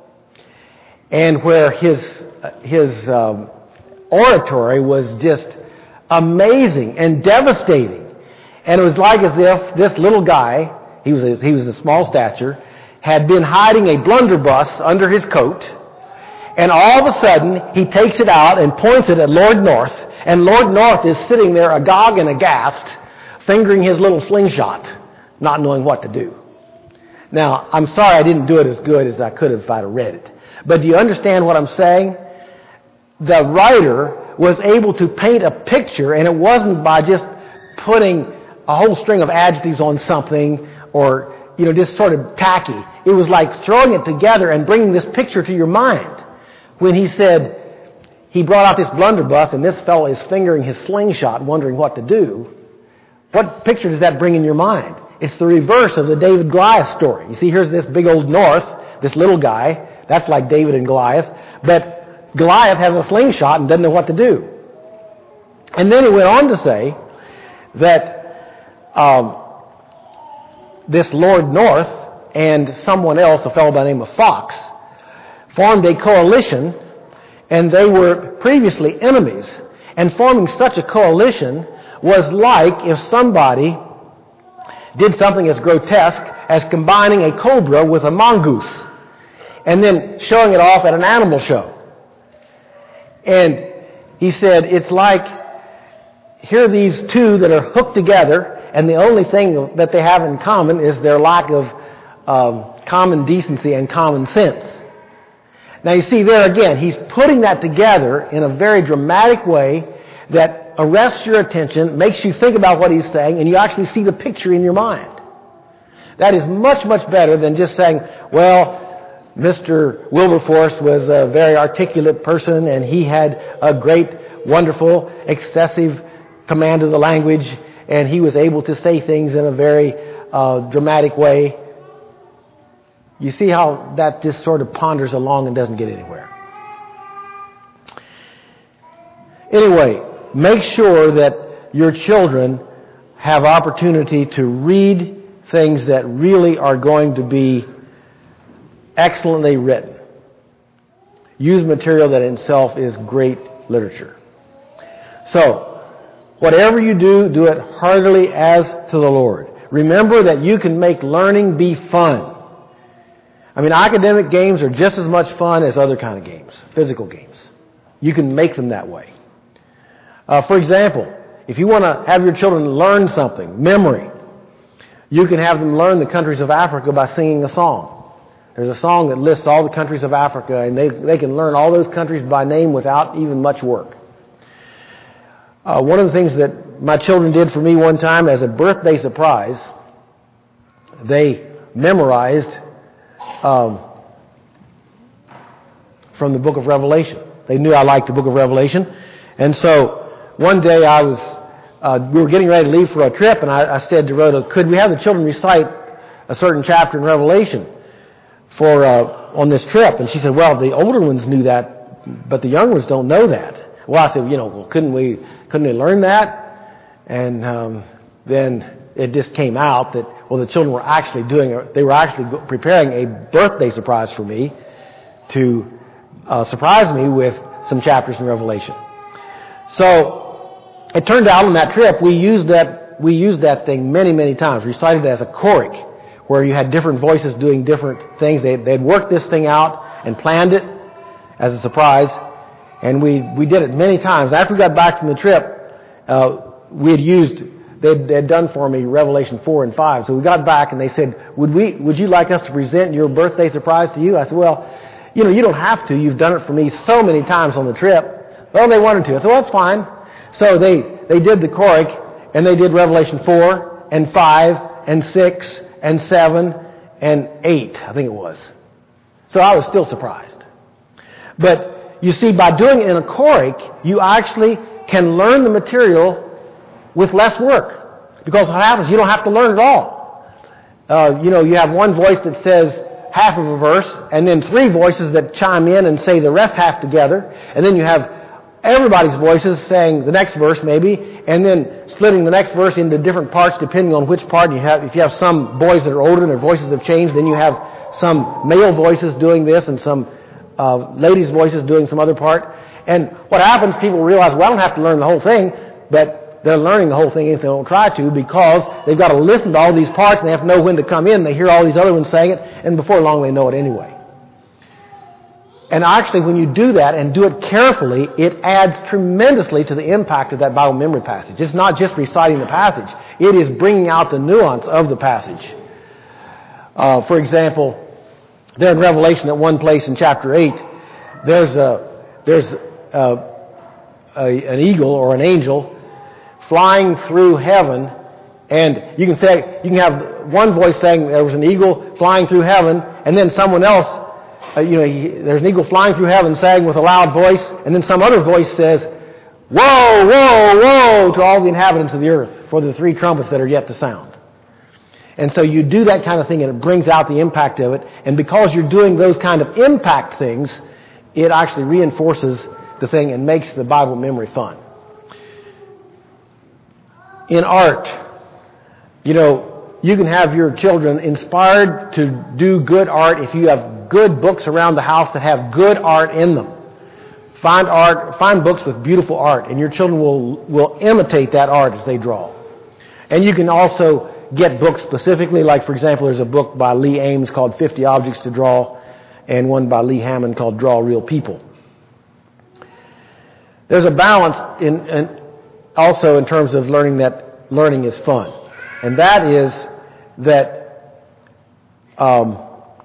And where his, his um, oratory was just amazing and devastating. And it was like as if this little guy, he was a, he was a small stature, had been hiding a blunderbuss under his coat, and all of a sudden he takes it out and points it at Lord North, and Lord North is sitting there agog and aghast, fingering his little slingshot, not knowing what to do. Now, I'm sorry I didn't do it as good as I could have if I'd have read it. But do you understand what I'm saying? The writer was able to paint a picture, and it wasn't by just putting a whole string of adjectives on something or, you know, just sort of tacky. It was like throwing it together and bringing this picture to your mind. When he said, he brought out this blunderbuss and this fellow is fingering his slingshot wondering what to do, what picture does that bring in your mind? It's the reverse of the David Goliath story. You see, here's this big old North, this little guy, that's like David and Goliath, but Goliath has a slingshot and doesn't know what to do. And then he went on to say that um, this Lord North and someone else, a fellow by the name of Fox, formed a coalition, and they were previously enemies. And forming such a coalition was like if somebody did something as grotesque as combining a cobra with a mongoose and then showing it off at an animal show. And he said, it's like, here are these two that are hooked together, and the only thing that they have in common is their lack of um, common decency and common sense. Now you see there again, he's putting that together in a very dramatic way that arrests your attention, makes you think about what he's saying, and you actually see the picture in your mind. That is much, much better than just saying, well, Mister Wilberforce was a very articulate person, and he had a great, wonderful, excessive command of the language, and he was able to say things in a very uh, dramatic way. You see how that just sort of ponders along and doesn't get anywhere. Anyway, make sure that your children have opportunity to read things that really are going to be excellently written. Use material that in itself is great literature. So, whatever you do, do it heartily as to the Lord. Remember that you can make learning be fun. I mean, academic games are just as much fun as other kind of games, physical games. You can make them that way. Uh, for example, if you want to have your children learn something, memory, you can have them learn the countries of Africa by singing a song. There's a song that lists all the countries of Africa, and they, they can learn all those countries by name without even much work. Uh, one of the things that my children did for me one time as a birthday surprise, they memorized um, from the book of Revelation. They knew I liked the book of Revelation. And so one day I was, uh, we were getting ready to leave for a trip, and I, I said to Rhoda, could we have the children recite a certain chapter in Revelation for uh, on this trip? And she said, well, the older ones knew that, but the younger ones don't know that. Well, I said, you know, well, couldn't we, couldn't they learn that? And um, then it just came out that, well, the children were actually doing, they were actually preparing a birthday surprise for me to uh, surprise me with some chapters in Revelation. So it turned out on that trip we used that we used that thing many, many times. Recited it as a choric, where you had different voices doing different things. They they'd worked this thing out and planned it as a surprise, and we we did it many times. After we got back from the trip, uh, we had used they'd, they'd done for me Revelation four and five. So we got back and they said, "Would we would you like us to present your birthday surprise to you?" I said, "Well, you know, you don't have to. You've done it for me so many times on the trip." Well, they wanted to. I said, "Well, that's fine." So they they did the choric, and they did Revelation four and five and six and seven and eight, I think it was. So I was still surprised. But you see, by doing it in a choric, you actually can learn the material with less work. Because what happens, you don't have to learn it all. Uh, you know, you have one voice that says half of a verse, and then three voices that chime in and say the rest half together, and then you have everybody's voices saying the next verse maybe, and then splitting the next verse into different parts depending on which part you have. If you have some boys that are older and their voices have changed, then you have some male voices doing this and some uh, ladies' voices doing some other part. And what happens, people realize, well, I don't have to learn the whole thing, but they're learning the whole thing if they don't try to, because they've got to listen to all these parts and they have to know when to come in. They hear all these other ones saying it, and before long they know it anyway. And actually, when you do that and do it carefully, it adds tremendously to the impact of that Bible memory passage. It's not just reciting the passage. It is bringing out the nuance of the passage. Uh, for example, there in Revelation at one place in chapter eight, there's a there's a, a, an eagle or an angel flying through heaven, and you can say you can have one voice saying there was an eagle flying through heaven, and then someone else, uh, you know, he, there's an eagle flying through heaven saying with a loud voice, and then some other voice says, "Woe, woe, woe!" to all the inhabitants of the earth for the three trumpets that are yet to sound. And so you do that kind of thing, and it brings out the impact of it. And because you're doing those kind of impact things, it actually reinforces the thing and makes the Bible memory fun. In art, you know, you can have your children inspired to do good art if you have good books around the house that have good art in them. Find art, find books with beautiful art, and your children will will imitate that art as they draw. And you can also get books specifically, like, for example, there's a book by Lee Ames called fifty Objects to Draw, and one by Lee Hammond called Draw Real People. There's a balance in, in also in terms of learning that learning is fun. And that is that um,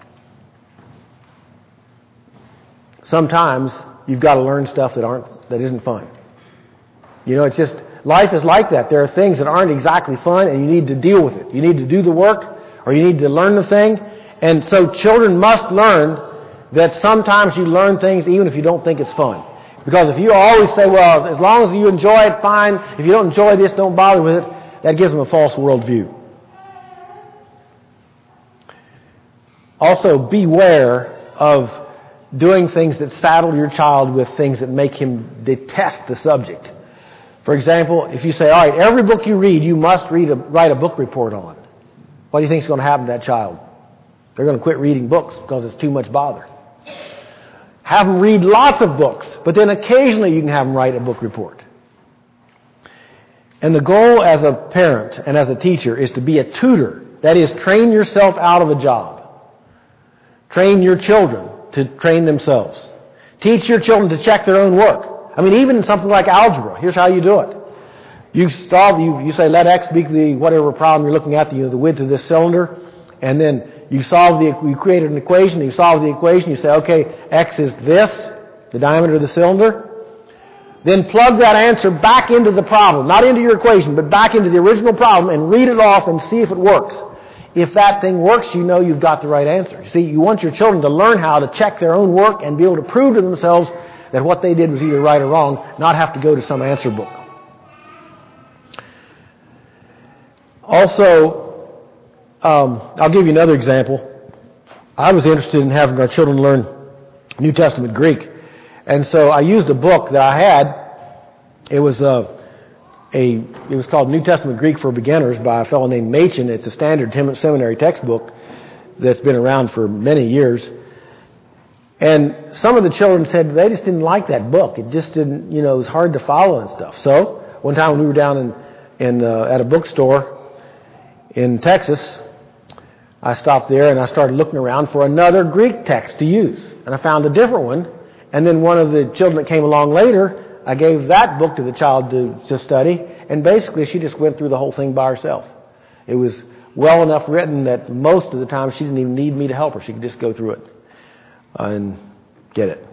sometimes you've got to learn stuff that aren't that isn't fun. You know, it's just life is like that. There are things that aren't exactly fun, and you need to deal with it. You need to do the work, or you need to learn the thing. And so children must learn that sometimes you learn things even if you don't think it's fun. Because if you always say, well, as long as you enjoy it, fine. If you don't enjoy this, don't bother with it. That gives them a false worldview. Also, beware of doing things that saddle your child with things that make him detest the subject. For example, if you say, all right, every book you read, you must read a, write a book report on. What do you think is going to happen to that child? They're going to quit reading books because it's too much bother. Have them read lots of books, but then occasionally you can have them write a book report. And the goal as a parent and as a teacher is to be a tutor. That is, train yourself out of a job. Train your children to train themselves. Teach your children to check their own work. I mean, even in something like algebra, here's how you do it. You solve, you, you say, let X be the whatever problem you're looking at, the, the width of this cylinder, and then you solve the, you create an equation, you solve the equation, you say, okay, X is this, the diameter of the cylinder. Then plug that answer back into the problem, not into your equation, but back into the original problem, and read it off and see if it works. If that thing works, you know you've got the right answer. You see, you want your children to learn how to check their own work and be able to prove to themselves that what they did was either right or wrong, not have to go to some answer book. Also, um, I'll give you another example. I was interested in having our children learn New Testament Greek. And so I used a book that I had. It was uh, a, it was called New Testament Greek for Beginners by a fellow named Machen. It's a standard seminary textbook that's been around for many years. And some of the children said they just didn't like that book. It just didn't, you know, it was hard to follow and stuff. So one time when we were down in, in uh, at a bookstore in Texas, I stopped there and I started looking around for another Greek text to use. And I found a different one. And then one of the children that came along later, I gave that book to the child to, to study. And basically she just went through the whole thing by herself. It was well enough written that most of the time she didn't even need me to help her. She could just go through it and get it.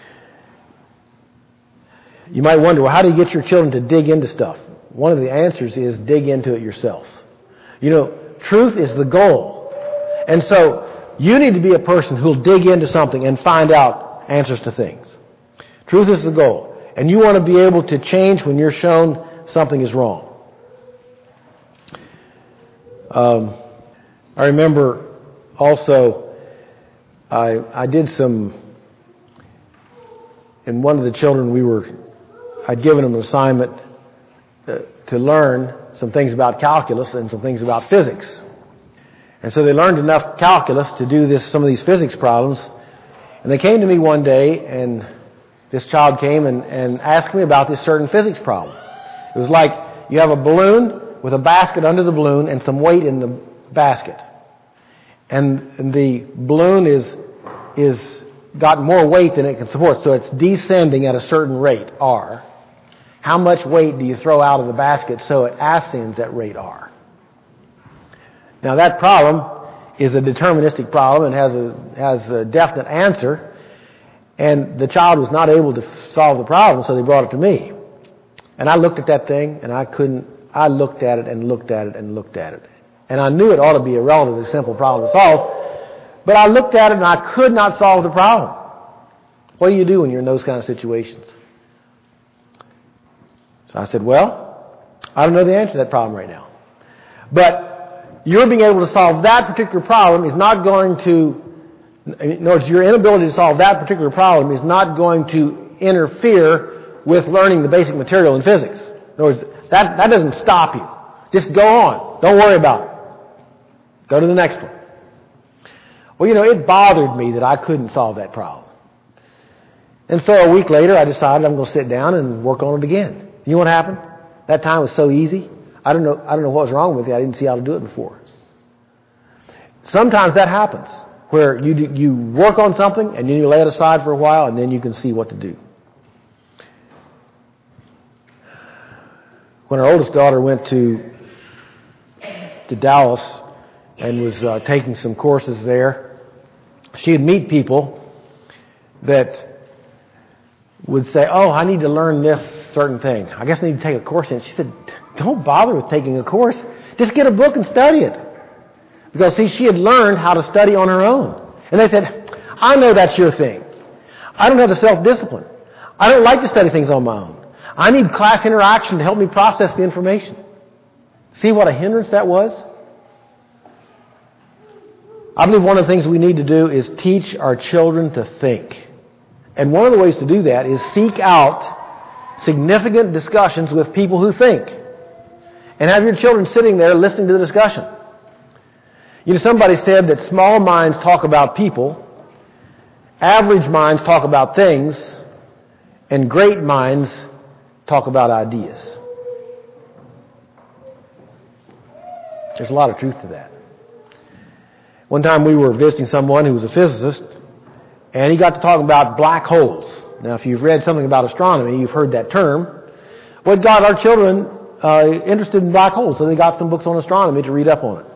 You might wonder, well, how do you get your children to dig into stuff? One of the answers is dig into it yourself. You know, truth is the goal. And so you need to be a person who'll dig into something and find out answers to things. Truth is the goal. And you want to be able to change when you're shown something is wrong. Um, I remember also I, I did some, in one of the children we were, I'd given them an assignment uh, to learn some things about calculus and some things about physics. And so they learned enough calculus to do this, some of these physics problems. And they came to me one day, and this child came and, and asked me about this certain physics problem. It was like you have a balloon with a basket under the balloon and some weight in the basket. And, and the balloon is, is got more weight than it can support, so it's descending at a certain rate, r. How much weight do you throw out of the basket so it ascends at rate r? Now that problem is a deterministic problem and has a, has a definite answer, and the child was not able to solve the problem, so they brought it to me. And I looked at that thing, and I couldn't, I looked at it and looked at it and looked at it. And I knew it ought to be a relatively simple problem to solve, but I looked at it and I could not solve the problem. What do you do when you're in those kind of situations? So I said, well, I don't know the answer to that problem right now. But your being able to solve that particular problem is not going to, in other words, your inability to solve that particular problem is not going to interfere with learning the basic material in physics. In other words, that, that doesn't stop you. Just go on. Don't worry about it. Go to the next one. Well, you know, it bothered me that I couldn't solve that problem. And so a week later, I decided I'm going to sit down and work on it again. You know what happened? That time was so easy. I don't know, I don't know what was wrong with it. I didn't see how to do it before. Sometimes that happens, where you do, you work on something and then you lay it aside for a while and then you can see what to do. When our oldest daughter went to to Dallas and was uh, taking some courses there, she'd meet people that would say, oh, I need to learn this certain thing. I guess I need to take a course in it. She said, don't bother with taking a course. Just get a book and study it. Because, see, she had learned how to study on her own. And they said, I know that's your thing. I don't have the self-discipline. I don't like to study things on my own. I need class interaction to help me process the information. See what a hindrance that was? I believe one of the things we need to do is teach our children to think. And one of the ways to do that is seek out significant discussions with people who think. And have your children sitting there listening to the discussion. You know, somebody said that small minds talk about people, average minds talk about things, and great minds talk about ideas. There's a lot of truth to that. One time we were visiting someone who was a physicist, and he got to talking about black holes. Now, if you've read something about astronomy, you've heard that term. What got our children uh, interested in black holes? So they got some books on astronomy to read up on it.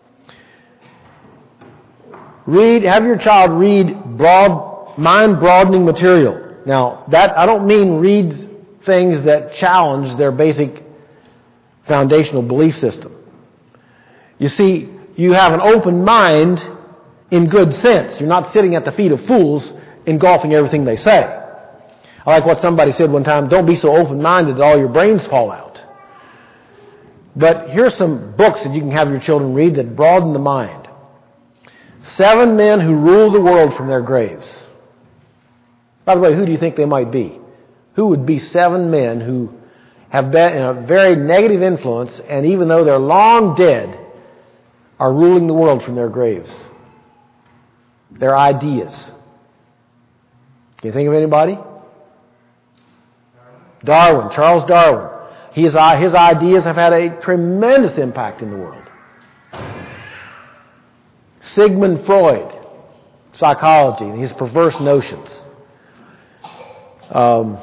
Read, have your child read broad, mind-broadening material. Now, that I don't mean read things that challenge their basic foundational belief system. You see, you have an open mind in good sense. You're not sitting at the feet of fools engulfing everything they say. I like what somebody said one time, don't be so open-minded that all your brains fall out. But here's some books that you can have your children read that broaden the mind. Seven Men Who Ruled the World from Their Graves. By the way, who do you think they might be? Who would be seven men who have been a very negative influence, and even though they're long dead, are ruling the world from their graves. Their ideas. Can you think of anybody? Darwin, Charles Darwin. His, his ideas have had a tremendous impact in the world. Sigmund Freud, psychology, and his perverse notions. Um,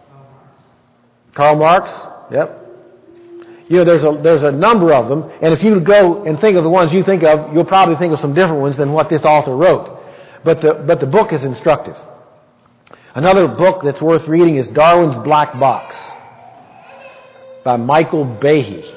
Karl Marx, yep. You know, there's a there's a number of them, and if you go and think of the ones you think of, you'll probably think of some different ones than what this author wrote. But the but the book is instructive. Another book that's worth reading is Darwin's Black Box by Michael Behe.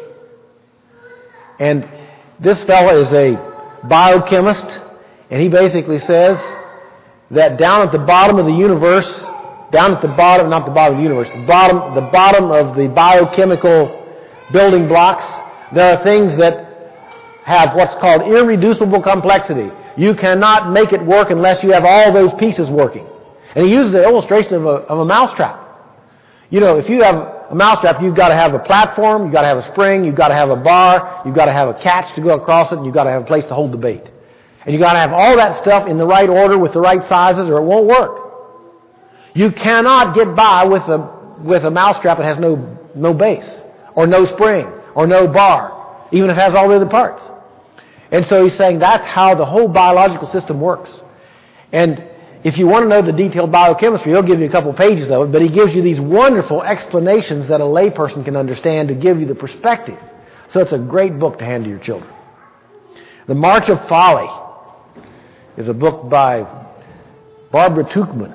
And this fellow is a biochemist, and he basically says that down at the bottom of the universe, down at the bottom, not the bottom of the universe, the bottom, the bottom of the biochemical building blocks, there are things that have what's called irreducible complexity. You cannot make it work unless you have all those pieces working. And he uses the illustration of a, of a mousetrap. You know, if you have a mousetrap, you've got to have a platform, you've got to have a spring, you've got to have a bar, you've got to have a catch to go across it, and you've got to have a place to hold the bait. And you've got to have all that stuff in the right order with the right sizes, or it won't work. You cannot get by with a with a mousetrap that has no no base, or no spring, or no bar, even if it has all the other parts. And so he's saying that's how the whole biological system works. And if you want to know the detailed biochemistry, he'll give you a couple pages of it, but he gives you these wonderful explanations that a layperson can understand to give you the perspective. So it's a great book to hand to your children. The March of Folly is a book by Barbara Tuchman.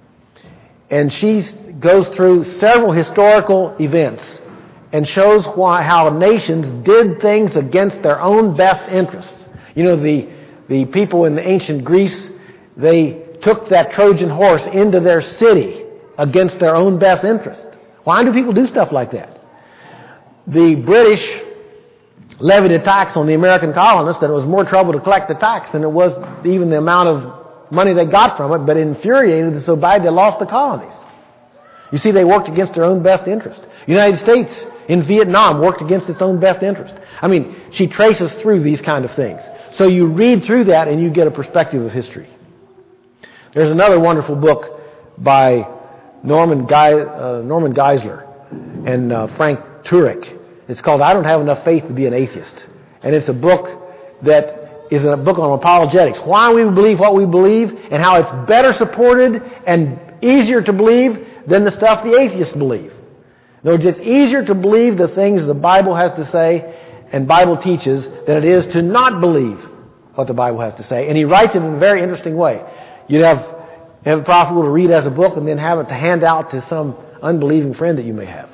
And she goes through several historical events and shows why, how nations did things against their own best interests. You know, the, the people in the ancient Greece, they took that Trojan horse into their city against their own best interest. Why do people do stuff like that? The British levied a tax on the American colonists, and it was more trouble to collect the tax than it was even the amount of money they got from it, but it infuriated them so bad they lost the colonies. You see, they worked against their own best interest. The United States in Vietnam worked against its own best interest. I mean, she traces through these kind of things. So you read through that and you get a perspective of history. There's another wonderful book by Norman, Ge- uh, Norman Geisler and uh, Frank Turek. It's called I Don't Have Enough Faith to Be an Atheist. And it's a book that is a book on apologetics. Why we believe what we believe and how it's better supported and easier to believe than the stuff the atheists believe. In other words, it's easier to believe the things the Bible has to say and Bible teaches than it is to not believe what the Bible has to say. And he writes it in a very interesting way. You'd have, have it profitable to read as a book and then have it to hand out to some unbelieving friend that you may have.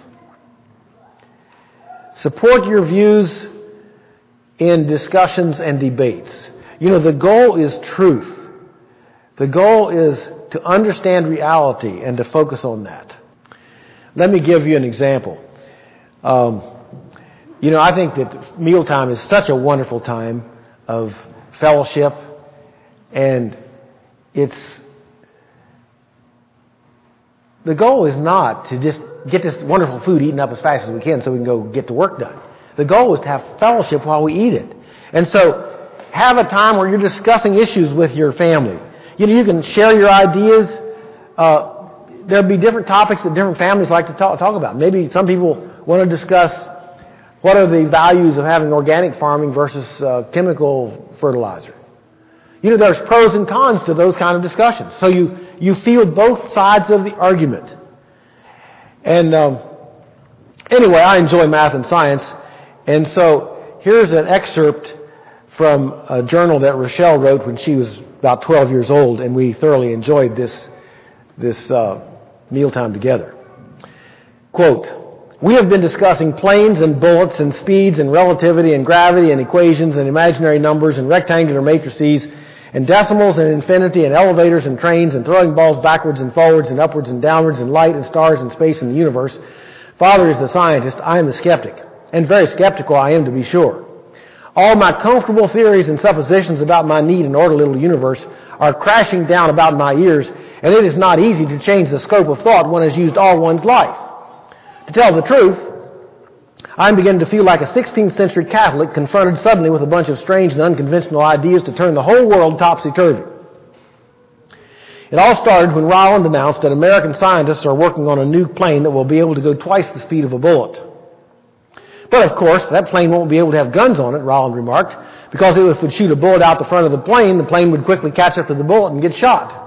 Support your views in discussions and debates. You know, the goal is truth. The goal is to understand reality and to focus on that. Let me give you an example. Um, you know, I think that mealtime is such a wonderful time of fellowship, and it's the goal is not to just get this wonderful food eaten up as fast as we can so we can go get the work done. The goal is to have fellowship while we eat it. And so have a time where you're discussing issues with your family. You know, you can share your ideas. Uh, there'll be different topics that different families like to talk, talk about. Maybe some people want to discuss what are the values of having organic farming versus uh, chemical fertilizer. You know, there's pros and cons to those kind of discussions. So you, you feel both sides of the argument. And um, anyway, I enjoy math and science. And so here's an excerpt from a journal that Rochelle wrote when she was about twelve years old, and we thoroughly enjoyed this, this uh, mealtime together. Quote, "We have been discussing planes and bullets and speeds and relativity and gravity and equations and imaginary numbers and rectangular matrices and decimals and infinity and elevators and trains and throwing balls backwards and forwards and upwards and downwards and light and stars and space and the universe. Father is the scientist. I am the skeptic. And very skeptical I am, to be sure. All my comfortable theories and suppositions about my neat and orderly little universe are crashing down about my ears, and it is not easy to change the scope of thought one has used all one's life. To tell the truth, I'm beginning to feel like a sixteenth century Catholic confronted suddenly with a bunch of strange and unconventional ideas to turn the whole world topsy-turvy. It all started when Rowland announced that American scientists are working on a new plane that will be able to go twice the speed of a bullet. But of course, that plane won't be able to have guns on it, Rowland remarked, because if it would shoot a bullet out the front of the plane, the plane would quickly catch up to the bullet and get shot.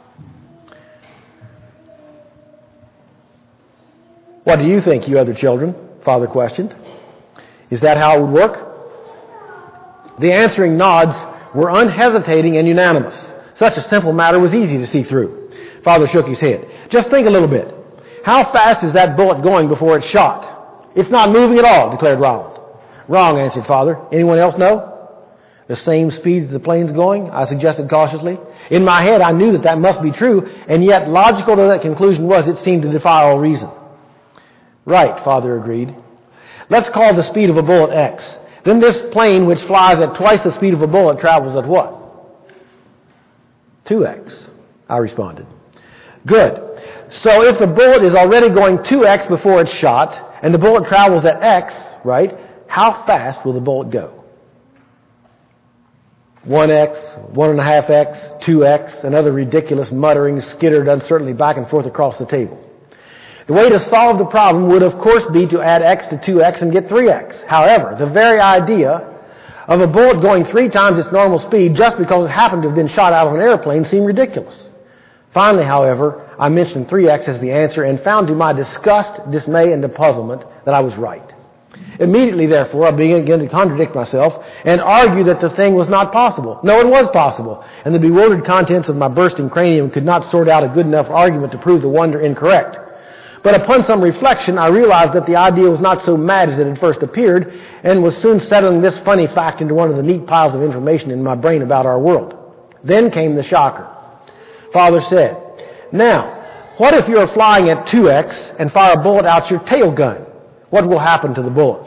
What do you think, you other children? Father questioned. Is that how it would work? The answering nods were unhesitating and unanimous. Such a simple matter was easy to see through. Father shook his head. Just think a little bit. How fast is that bullet going before it's shot? It's not moving at all, declared Rowland. Wrong, answered Father. Anyone else know? The same speed that the plane's going, I suggested cautiously. In my head, I knew that that must be true, and yet logical to that conclusion was it seemed to defy all reason. Right, Father agreed. Let's call the speed of a bullet X. Then this plane, which flies at twice the speed of a bullet, travels at what? two X, I responded. Good. So if the bullet is already going two X before it's shot, and the bullet travels at X, right, how fast will the bullet go? one X, one point five X, two X, and other ridiculous mutterings skittered uncertainly back and forth across the table. The way to solve the problem would, of course, be to add X to two X and get three X. However, the very idea of a bullet going three times its normal speed just because it happened to have been shot out of an airplane seemed ridiculous. Finally, however, I mentioned three X as the answer and found to my disgust, dismay, and puzzlement that I was right. Immediately, therefore, I began to contradict myself and argue that the thing was not possible. No, it was possible, and the bewildered contents of my bursting cranium could not sort out a good enough argument to prove the wonder incorrect. But upon some reflection, I realized that the idea was not so mad as it had first appeared, and was soon settling this funny fact into one of the neat piles of information in my brain about our world. Then came the shocker. Father said, now, what if you're flying at two X and fire a bullet out your tail gun? What will happen to the bullet?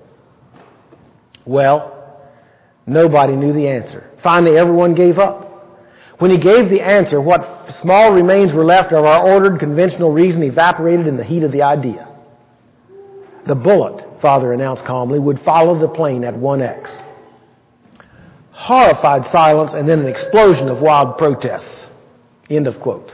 Well, nobody knew the answer. Finally, everyone gave up. When he gave the answer, what small remains were left of our ordered, conventional reason evaporated in the heat of the idea. The bullet, Father announced calmly, would follow the plane at one X. Horrified silence and then an explosion of wild protests. End of quote.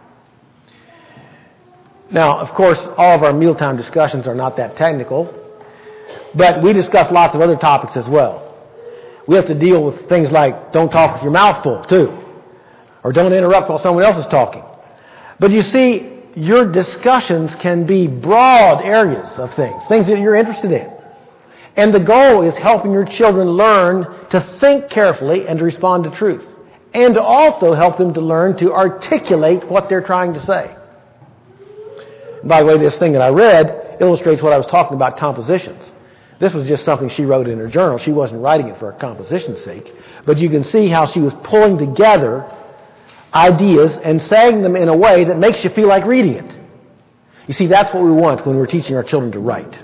Now, of course, all of our mealtime discussions are not that technical, but we discuss lots of other topics as well. We have to deal with things like don't talk with your mouth full, too. Or don't interrupt while someone else is talking. But you see, your discussions can be broad areas of things, things that you're interested in. And the goal is helping your children learn to think carefully and to respond to truth. And to also help them to learn to articulate what they're trying to say. By the way, this thing that I read illustrates what I was talking about, compositions. This was just something she wrote in her journal. She wasn't writing it for a composition's sake. But you can see how she was pulling together ideas and saying them in a way that makes you feel like reading it. You see, that's what we want when we're teaching our children to write.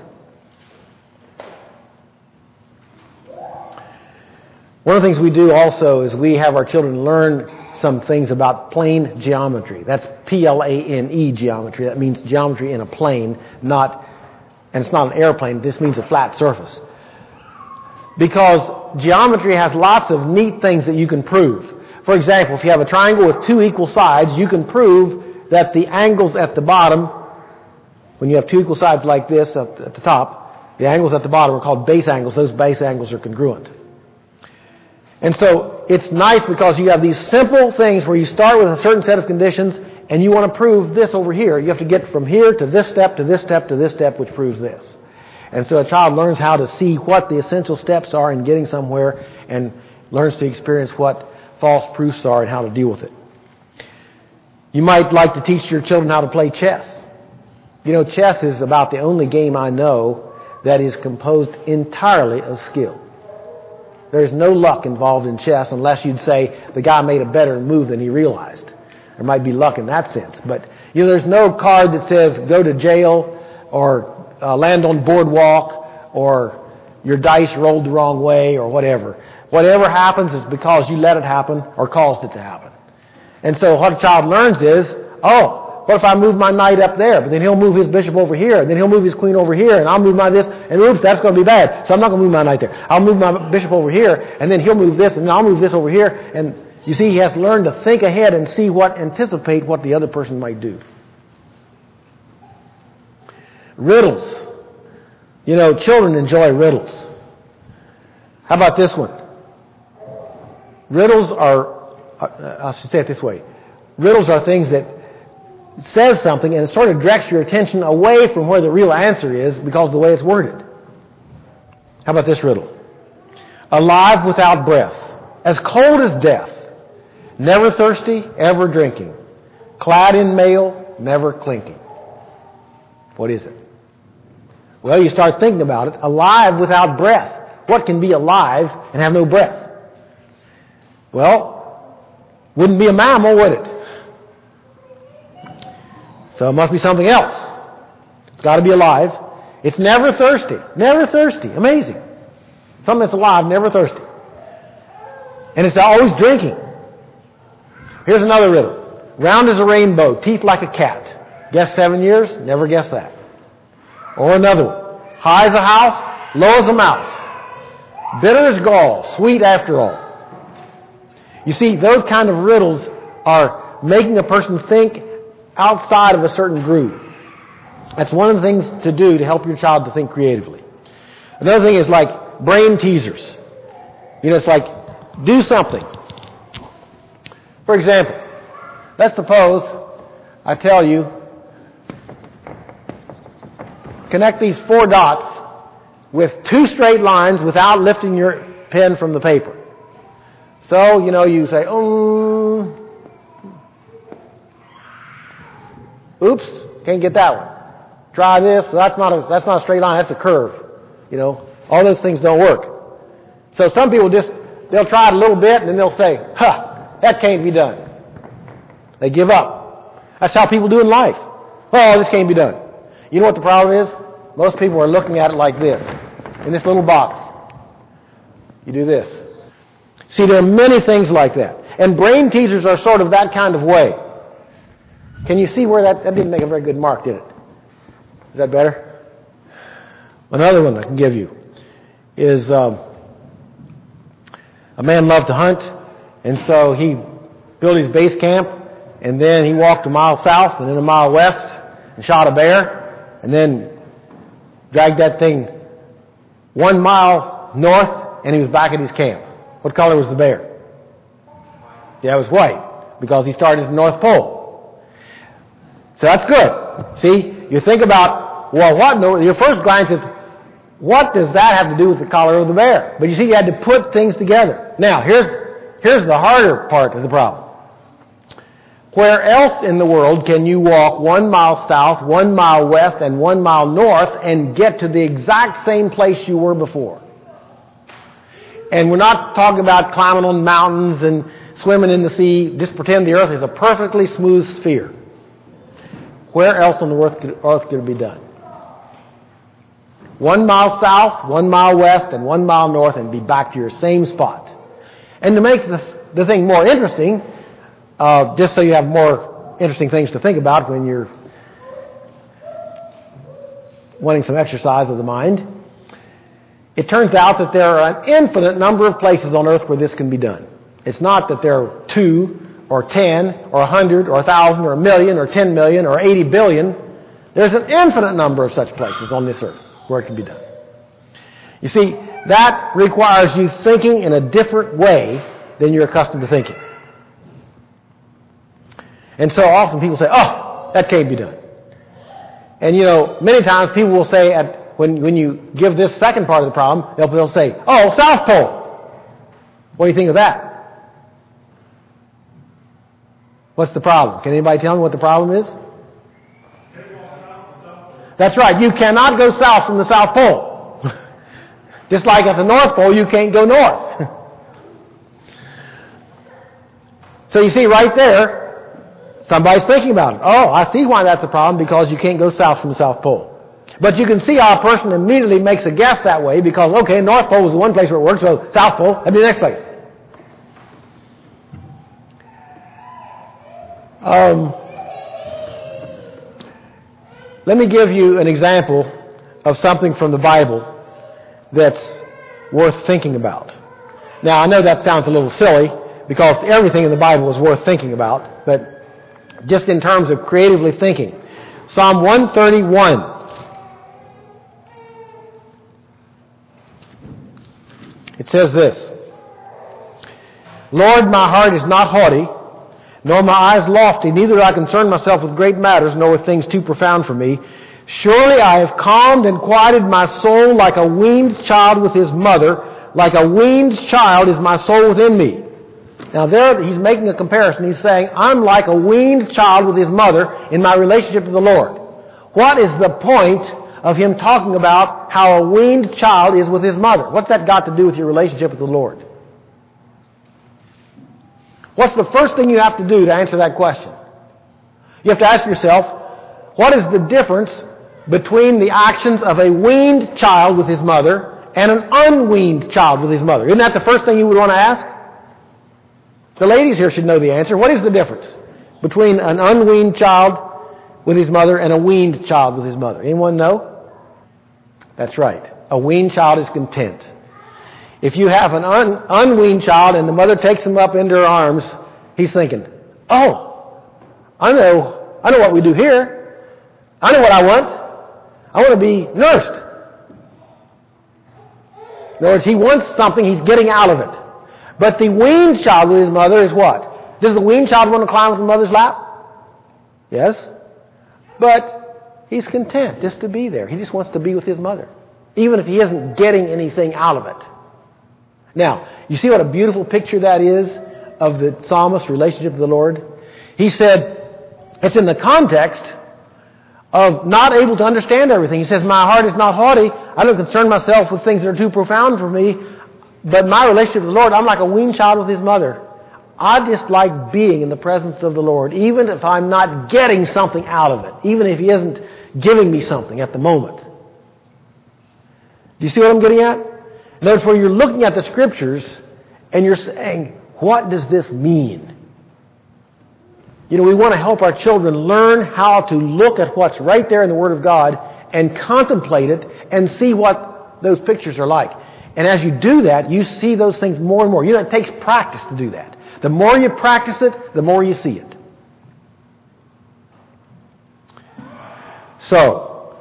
One of the things we do also is we have our children learn some things about plane geometry. That's P L A N E geometry. That means geometry in a plane, not, and it's not an airplane, this means a flat surface. Because geometry has lots of neat things that you can prove. For example, if you have a triangle with two equal sides, you can prove that the angles at the bottom, when you have two equal sides like this at the top, the angles at the bottom are called base angles. Those base angles are congruent. And so it's nice because you have these simple things where you start with a certain set of conditions and you want to prove this over here. You have to get from here to this step to this step to this step, which proves this. And so a child learns how to see what the essential steps are in getting somewhere and learns to experience what false proofs are and how to deal with it. You might like to teach your children how to play chess. You know, chess is about the only game I know that is composed entirely of skill. There's no luck involved in chess unless you'd say the guy made a better move than he realized. There might be luck in that sense. But, you know, there's no card that says go to jail or uh, land on boardwalk or your dice rolled the wrong way or whatever. Whatever happens is because you let it happen or caused it to happen. And so what a child learns is, oh, what if I move my knight up there? But then he'll move his bishop over here, and then he'll move his queen over here, and I'll move my this, and oops, that's going to be bad. So I'm not going to move my knight there. I'll move my bishop over here, and then he'll move this, and then I'll move this over here. And you see, he has to learn to think ahead and see what, anticipate what the other person might do. Riddles. You know, children enjoy riddles. How about this one? Riddles are, I should say it this way. Riddles are things that says something and it sort of directs your attention away from where the real answer is because of the way it's worded. How about this riddle? Alive without breath, as cold as death, never thirsty, ever drinking, clad in mail, never clinking. What is it? Well, you start thinking about it. Alive without breath. What can be alive and have no breath? Well, wouldn't be a mammal, would it? So it must be something else. It's got to be alive. It's never thirsty. Never thirsty. Amazing. Something that's alive, never thirsty. And it's always drinking. Here's another riddle. Round as a rainbow, teeth like a cat. Guess seven years? Never guess that. Or another one. High as a house, low as a mouse. Bitter as gall, sweet after all. You see, those kind of riddles are making a person think outside of a certain groove. That's one of the things to do to help your child to think creatively. Another thing is like brain teasers. You know, it's like, do something. For example, let's suppose I tell you, connect these four dots with two straight lines without lifting your pen from the paper. So, you know, you say, oh, oops, can't get that one. Try this. That's not a, that's not a straight line. That's a curve. You know, all those things don't work. So some people just, they'll try it a little bit and then they'll say, huh, that can't be done. They give up. That's how people do in life. Oh, this can't be done. You know what the problem is? Most people are looking at it like this, in this little box. You do this. See, there are many things like that. And brain teasers are sort of that kind of way. Can you see where that, that didn't make a very good mark, did it? Is that better? Another one I can give you is um, a man loved to hunt, and so he built his base camp, and then he walked a mile south and then a mile west and shot a bear, and then dragged that thing one mile north, and he was back at his camp. What color was the bear? Yeah, it was white, because he started at the North Pole. So that's good. See, you think about, well, what in the, your first glance is, what does that have to do with the color of the bear? But you see, you had to put things together. Now, here's, here's the harder part of the problem. Where else in the world can you walk one mile south, one mile west, and one mile north and get to the exact same place you were before? And we're not talking about climbing on mountains and swimming in the sea. Just pretend the earth is a perfectly smooth sphere. Where else on the earth could, earth could it be done? One mile south, one mile west, and one mile north, and be back to your same spot. And to make this, the thing more interesting, uh, just so you have more interesting things to think about when you're wanting some exercise of the mind, it turns out that there are an infinite number of places on earth where this can be done. It's not that there are two, or ten, or a hundred, or a thousand, or a million, or ten million, or eighty billion. There's an infinite number of such places on this earth where it can be done. You see, that requires you thinking in a different way than you're accustomed to thinking. And so often people say, oh, that can't be done. And you know, many times people will say, at, when, when you give this second part of the problem, they'll, they'll say, oh, South Pole. What do you think of that? What's the problem? Can anybody tell me what the problem is? That's right. You cannot go south from the South Pole. Just like at the North Pole, you can't go north. So you see right there, somebody's thinking about it. Oh, I see why that's a problem, because you can't go south from the South Pole. But you can see how a person immediately makes a guess that way, because, okay, North Pole was the one place where it worked, so South Pole, that'd be the next place. Um, Let me give you an example of something from the Bible that's worth thinking about. Now, I know that sounds a little silly because everything in the Bible is worth thinking about, but just in terms of creatively thinking. Psalm one thirty-one. It says this, Lord, my heart is not haughty, nor my eyes lofty, neither do I concern myself with great matters, nor with things too profound for me. Surely I have calmed and quieted my soul like a weaned child with his mother. Like a weaned child is my soul within me. Now there he's making a comparison. He's saying, I'm like a weaned child with his mother in my relationship to the Lord. What is the point of him talking about how a weaned child is with his mother? What's that got to do with your relationship with the Lord? What's the first thing you have to do to answer that question? You have to ask yourself, what is the difference between the actions of a weaned child with his mother and an unweaned child with his mother? Isn't that the first thing you would want to ask? The ladies here should know the answer. What is the difference between an unweaned child with his mother and a weaned child with his mother? Anyone know? That's right. A weaned child is content. If you have an un- unweaned child and the mother takes him up into her arms, he's thinking, oh, I know, I know what we do here. I know what I want. I want to be nursed. In other words, he wants something, he's getting out of it. But the weaned child with his mother is what? Does the weaned child want to climb with the mother's lap? Yes. But he's content just to be there. He just wants to be with his mother, even if he isn't getting anything out of it. Now, you see what a beautiful picture that is of the psalmist's relationship to the Lord? He said, it's in the context of not able to understand everything. He says, my heart is not haughty. I don't concern myself with things that are too profound for me. But my relationship with the Lord, I'm like a weaned child with his mother. I just like being in the presence of the Lord, even if I'm not getting something out of it, even if he isn't giving me something at the moment. Do you see what I'm getting at? In other words, where you're looking at the Scriptures and you're saying, what does this mean? You know, we want to help our children learn how to look at what's right there in the Word of God and contemplate it and see what those pictures are like. And as you do that, you see those things more and more. You know, it takes practice to do that. The more you practice it, the more you see it. So,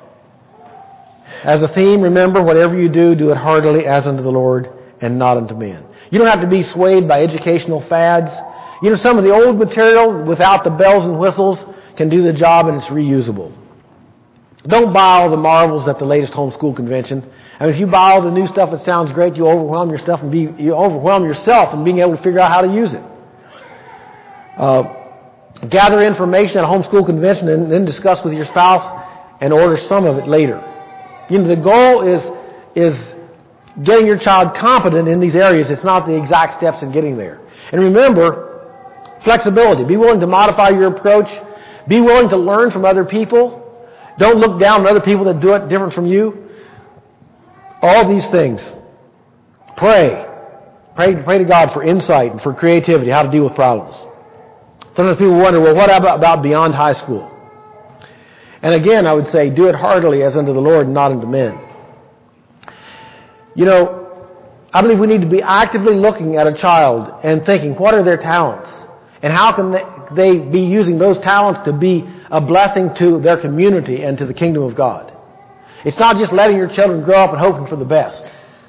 as a theme, remember, whatever you do, do it heartily as unto the Lord and not unto men. You don't have to be swayed by educational fads. You know, some of the old material without the bells and whistles can do the job and it's reusable. Don't buy all the marvels at the latest homeschool convention. I mean, if you buy all the new stuff that sounds great, you overwhelm your stuff and be you overwhelm yourself in being able to figure out how to use it. Uh, gather information at a homeschool convention and then discuss with your spouse and order some of it later. You know, the goal is is getting your child competent in these areas. It's not the exact steps in getting there. And remember, flexibility. Be willing to modify your approach. Be willing to learn from other people. Don't look down on other people that do it different from you. All these things. Pray. Pray, pray to God for insight and for creativity, how to deal with problems. Sometimes people wonder, well, what about, about beyond high school? And again, I would say, do it heartily as unto the Lord and not unto men. You know, I believe we need to be actively looking at a child and thinking, what are their talents? And how can they, they be using those talents to be a blessing to their community and to the kingdom of God? It's not just letting your children grow up and hoping for the best.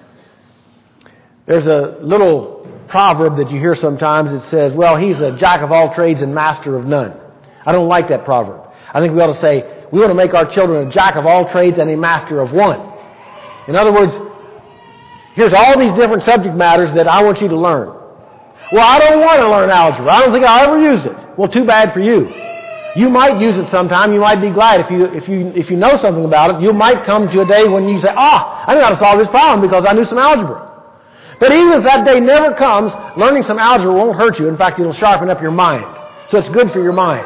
There's a little proverb that you hear sometimes that says, well, he's a jack of all trades and master of none. I don't like that proverb. I think we ought to say, we want to make our children a jack of all trades and a master of one. In other words, here's all these different subject matters that I want you to learn. Well, I don't want to learn algebra. I don't think I'll ever use it. Well, too bad for you. You might use it sometime. You might be glad if you if you if you know something about it. You might come to a day when you say, "Ah, I knew how to solve this problem because I knew some algebra." But even if that day never comes, learning some algebra won't hurt you. In fact, it'll sharpen up your mind. So it's good for your mind.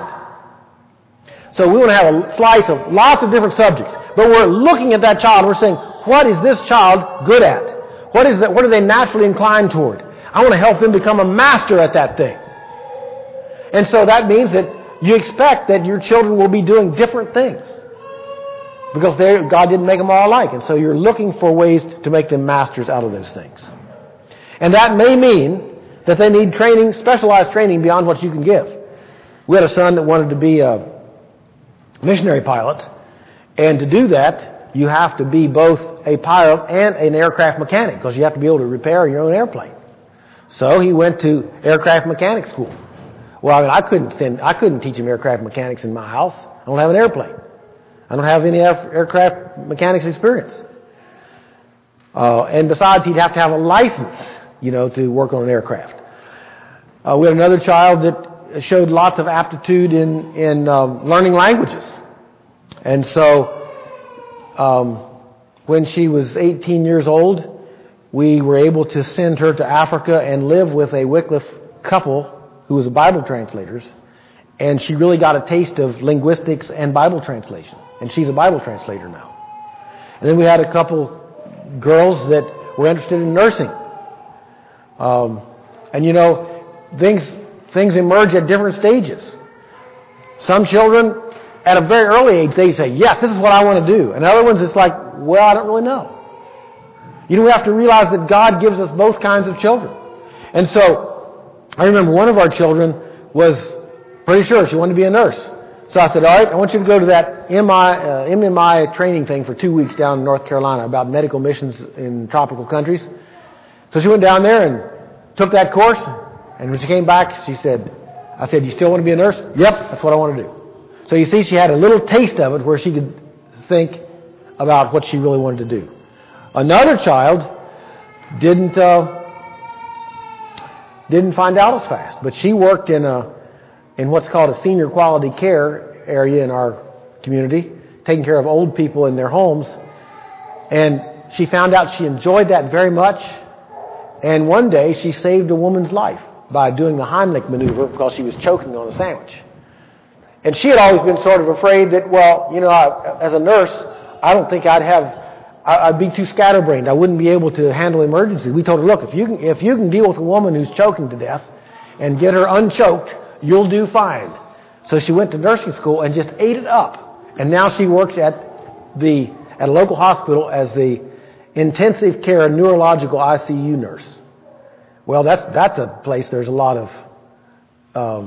So we want to have a slice of lots of different subjects. But we're looking at that child and we're saying, what is this child good at? What is that? What are they naturally inclined toward? I want to help them become a master at that thing. And so that means that you expect that your children will be doing different things. Because God didn't make them all alike. And so you're looking for ways to make them masters out of those things. And that may mean that they need training, specialized training beyond what you can give. We had a son that wanted to be a missionary pilot. And to do that, you have to be both a pilot and an aircraft mechanic, because you have to be able to repair your own airplane. So he went to aircraft mechanic school. Well, I mean, I couldn't send, I couldn't teach him aircraft mechanics in my house. I don't have an airplane. I don't have any aircraft mechanics experience. Uh, and besides, he'd have to have a license, you know, to work on an aircraft. Uh, we had another child that showed lots of aptitude in, in um, learning languages. And so, um, when she was eighteen years old, we were able to send her to Africa and live with a Wycliffe couple who was Bible translators. And she really got a taste of linguistics and Bible translation. And she's a Bible translator now. And then we had a couple girls that were interested in nursing. Um, and you know, things things emerge at different stages. Some children, at a very early age, they say, yes, this is what I want to do. And other ones, it's like, well, I don't really know. You know, we have to realize that God gives us both kinds of children. And so, I remember one of our children was pretty sure she wanted to be a nurse. So I said, all right, I want you to go to that M I, uh, M M I training thing for two weeks down in North Carolina about medical missions in tropical countries. So she went down there and took that course. And when she came back, she said, I said, you still want to be a nurse? Yep, that's what I want to do. So you see, she had a little taste of it where she could think about what she really wanted to do. Another child didn't uh, didn't find out as fast, but she worked in a in what's called a senior quality care area in our community, taking care of old people in their homes. And she found out she enjoyed that very much. And one day she saved a woman's life by doing the Heimlich maneuver because she was choking on a sandwich. And she had always been sort of afraid that, well, you know, I, as a nurse, I don't think I'd have, I, I'd be too scatterbrained. I wouldn't be able to handle emergencies. We told her, look, if you can, if you can deal with a woman who's choking to death and get her unchoked, you'll do fine. So she went to nursing school and just ate it up. And now she works at the at a local hospital as the intensive care neurological I C U nurse. Well, that's that's a place there's a lot of um,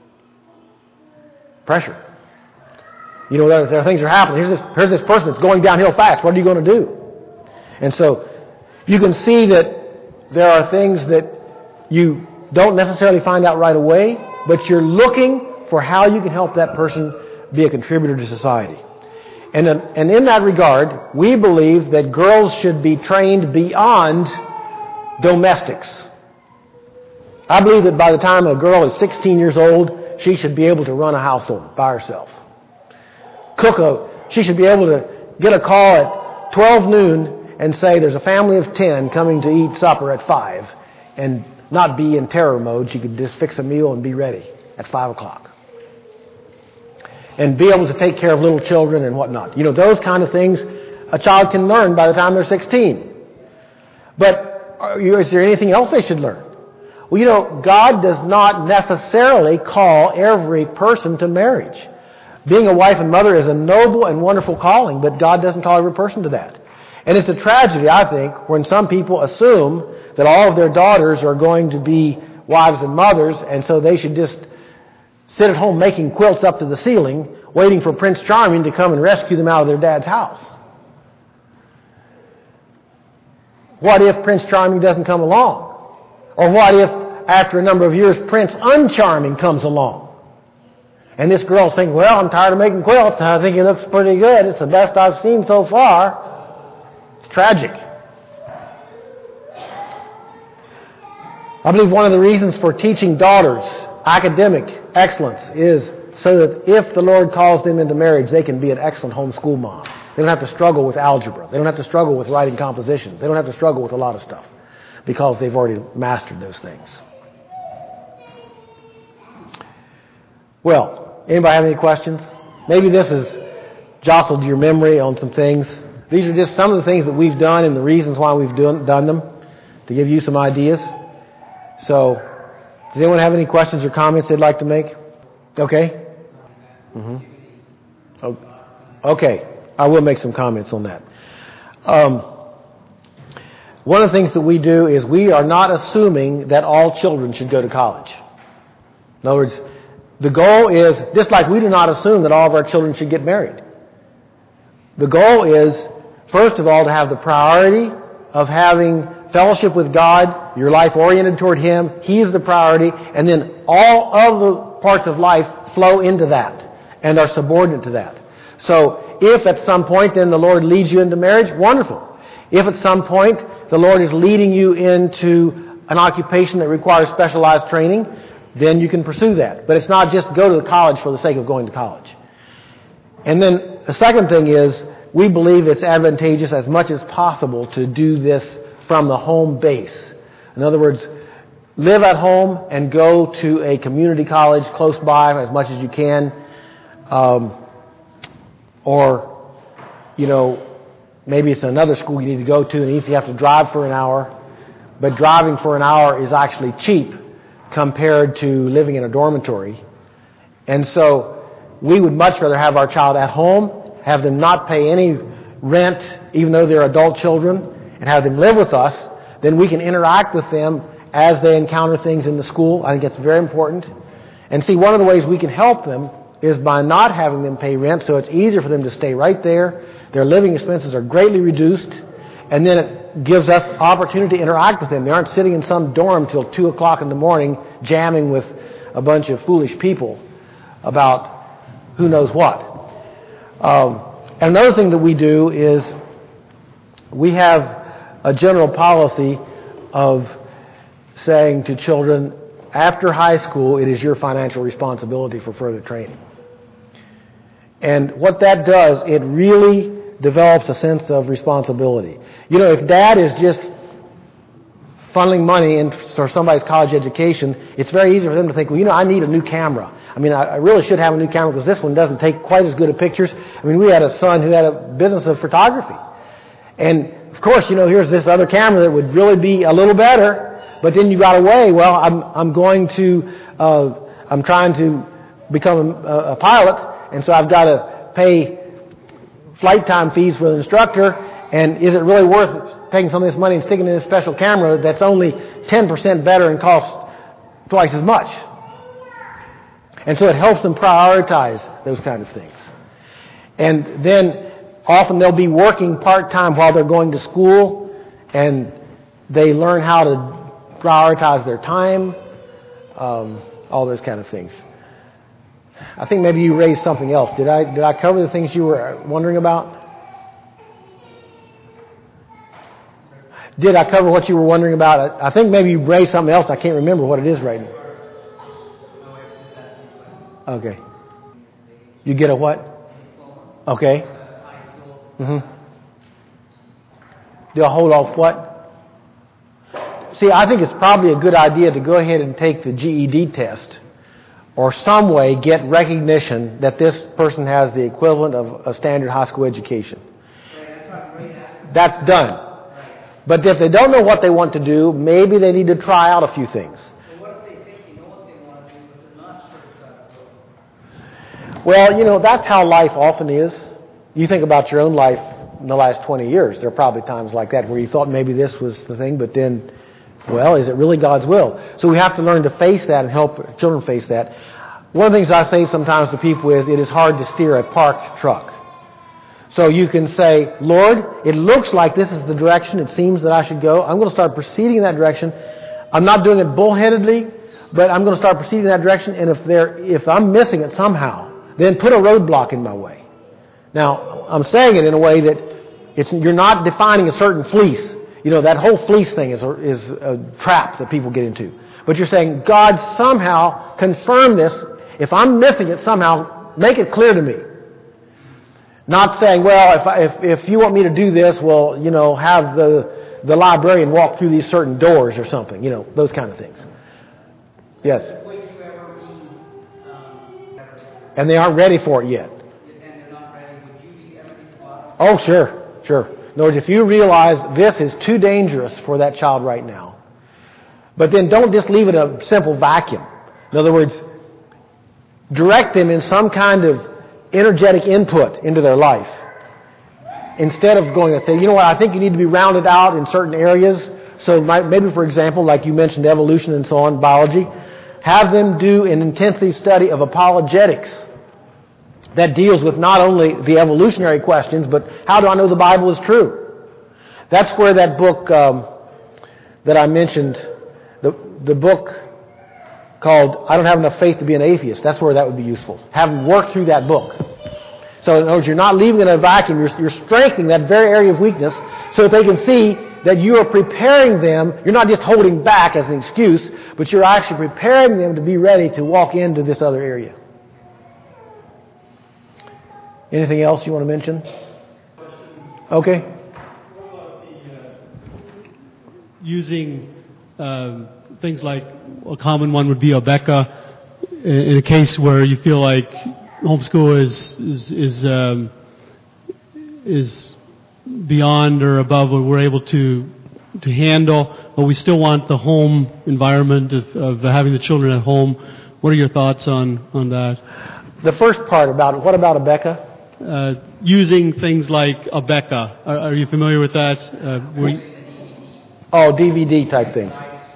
pressure. You know, there, there are things that are happening. Here's this, here's this person that's going downhill fast. What are you going to do? And so you can see that there are things that you don't necessarily find out right away, but you're looking for how you can help that person be a contributor to society. And, and in that regard, we believe that girls should be trained beyond domestics. I believe that by the time a girl is sixteen years old, she should be able to run a household by herself. Cook a, she should be able to get a call at twelve noon and say there's a family of ten coming to eat supper at five, and not be in terror mode. She could just fix a meal and be ready at five o'clock. And be able to take care of little children and whatnot. You know, those kind of things a child can learn by the time they're sixteen. But are you, is there anything else they should learn? Well, you know, God does not necessarily call every person to marriage. Being a wife and mother is a noble and wonderful calling, but God doesn't call every person to that. And it's a tragedy, I think, when some people assume that all of their daughters are going to be wives and mothers, and so they should just sit at home making quilts up to the ceiling, waiting for Prince Charming to come and rescue them out of their dad's house. What if Prince Charming doesn't come along? Or what if, after a number of years, Prince Uncharming comes along? And this girl's thinking, well, I'm tired of making quilts. I think it looks pretty good. It's the best I've seen so far. It's tragic. I believe one of the reasons for teaching daughters academic excellence is so that if the Lord calls them into marriage, they can be an excellent homeschool mom. They don't have to struggle with algebra. They don't have to struggle with writing compositions. They don't have to struggle with a lot of stuff because they've already mastered those things. Well, anybody have any questions? Maybe this has jostled your memory on some things. These are just some of the things that we've done and the reasons why we've done, done them, to give you some ideas. So, does anyone have any questions or comments they'd like to make? Okay? Mm-hmm. Okay. I will make some comments on that. Um, one of the things that we do is we are not assuming that all children should go to college. In other words, the goal is, just like we do not assume that all of our children should get married. The goal is, first of all, to have the priority of having fellowship with God, your life oriented toward Him. He is the priority, and then all of the parts of life flow into that and are subordinate to that. So if at some point then the Lord leads you into marriage, wonderful. If at some point the Lord is leading you into an occupation that requires specialized training, then you can pursue that. But it's not just go to the college for the sake of going to college. And then the second thing is, we believe it's advantageous as much as possible to do this from the home base. In other words, live at home and go to a community college close by as much as you can. Um, or, you know, maybe it's another school you need to go to and if you have to drive for an hour. But driving for an hour is actually cheap compared to living in a dormitory. And so we would much rather have our child at home, have them not pay any rent even though they're adult children, and have them live with us. Then we can interact with them as they encounter things in the school. I think that's very important. And see, one of the ways we can help them is by not having them pay rent, so it's easier for them to stay right there. Their living expenses are greatly reduced, and then it gives us opportunity to interact with them. They aren't sitting in some dorm till two o'clock in the morning jamming with a bunch of foolish people about who knows what. Um, and another thing that we do is we have a general policy of saying to children, after high school, it is your financial responsibility for further training. And what that does, it really develops a sense of responsibility. You know, if dad is just funneling money in for somebody's college education, it's very easy for them to think, well, you know, I need a new camera. I mean, I, I really should have a new camera because this one doesn't take quite as good of pictures. I mean, we had a son who had a business of photography. And, of course, you know, here's this other camera that would really be a little better, but then you got away. Well, I'm I'm going to, uh, I'm trying to become a, a pilot, and so I've got to pay flight time fees for the instructor, and is it really worth taking some of this money and sticking in this special camera that's only ten percent better and costs twice as much? And so it helps them prioritize those kind of things. And then often they'll be working part-time while they're going to school, and they learn how to prioritize their time, um, all those kind of things. I think maybe you raised something else. Did I did I cover the things you were wondering about? Did I cover what you were wondering about? I think maybe you raised something else. I can't remember what it is right now. Okay. You get a what? Okay. Mm-hmm. Do I hold off what? See, I think it's probably a good idea to go ahead and take the G E D test, or some way get recognition that this person has the equivalent of a standard high school education. That's done. But if they don't know what they want to do, maybe they need to try out a few things. What if they think they know what they want to do, but they're not sure it's going to go? Well, you know, that's how life often is. You think about your own life in the last twenty years. There are probably times like that where you thought maybe this was the thing, but then, well, is it really God's will? So we have to learn to face that and help children face that. One of the things I say sometimes to people is it is hard to steer a parked truck. So you can say, Lord, it looks like this is the direction it seems that I should go. I'm going to start proceeding in that direction. I'm not doing it bullheadedly, but I'm going to start proceeding in that direction. And if there, if I'm missing it somehow, then put a roadblock in my way. Now, I'm saying it in a way that it's, you're not defining a certain fleece. You know, that whole fleece thing is a, is a trap that people get into. But you're saying, God, somehow confirm this. If I'm missing it somehow, make it clear to me. Not saying, well, if, I, if if you want me to do this, well, you know, have the the librarian walk through these certain doors or something. You know, those kind of things. Yes. Would you ever be, um, ever, and they aren't ready for it yet. And they're not ready. Would you be ever be taught? Oh, sure, sure. In other words, if you realize this is too dangerous for that child right now, but then don't just leave it a simple vacuum. In other words, direct them in some kind of energetic input into their life. instead of going and say, you know what, I think you need to be rounded out in certain areas. So maybe, for example, like you mentioned, evolution and so on, biology, have them do an intensive study of apologetics that deals with not only the evolutionary questions, but how do I know the Bible is true? That's where that book um, that I mentioned, the the book called I Don't Have Enough Faith to Be an Atheist, that's where that would be useful. Have them work through that book. So in other words, you're not leaving it in a vacuum, you're, you're strengthening that very area of weakness so that they can see that you are preparing them. You're not just holding back as an excuse, but you're actually preparing them to be ready to walk into this other area. Anything else you want to mention? Okay. What about the, uh, using uh, things like a common one would be Abeka in a case where you feel like homeschool is is is, um, is beyond or above what we're able to to handle, but we still want the home environment of, of having the children at home. What are your thoughts on, on that? The first part about it, what about Abeka? Uh, using things like Abeka. Are, are you familiar with that? Uh, were you... Oh, D V D type things.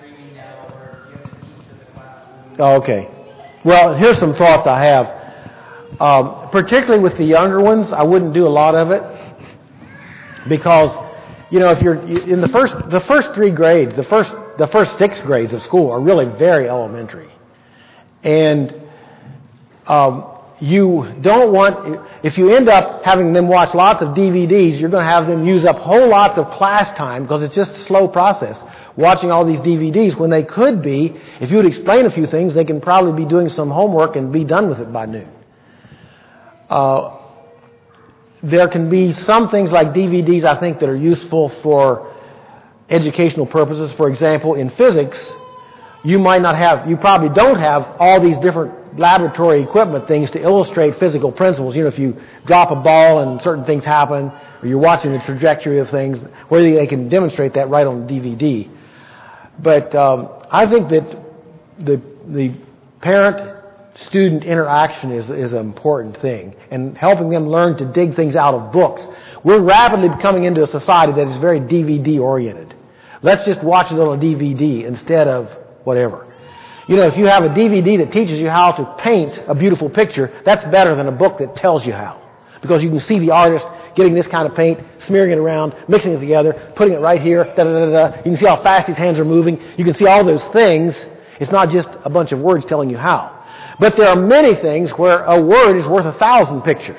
Oh, okay. Well, here's some thoughts I have. Um, particularly with the younger ones, I wouldn't do a lot of it because, you know, if you're in the first, the first three grades, the first, the first six grades of school are really very elementary, and um, you don't want, if you end up having them watch lots of D V Ds, you're going to have them use up whole lots of class time because it's just a slow process watching all these D V Ds when they could be, if you would explain a few things, they can probably be doing some homework and be done with it by noon. Uh, there can be some things like D V Ds, I think, that are useful for educational purposes. For example, in physics, you might not have, you probably don't have all these different laboratory equipment things to illustrate physical principles. You know, if you drop a ball and certain things happen, or you're watching the trajectory of things, where they can demonstrate that right on D V D. But um, I think that the the parent-student interaction is is an important thing, and helping them learn to dig things out of books. We're rapidly coming into a society that is very D V D-oriented. Let's just watch it on a D V D instead of whatever. You know, if you have a D V D that teaches you how to paint a beautiful picture, that's better than a book that tells you how. Because you can see the artist getting this kind of paint, smearing it around, mixing it together, putting it right here, da da da da. You can see how fast his hands are moving. You can see all those things. It's not just a bunch of words telling you how. But there are many things where a word is worth a thousand pictures.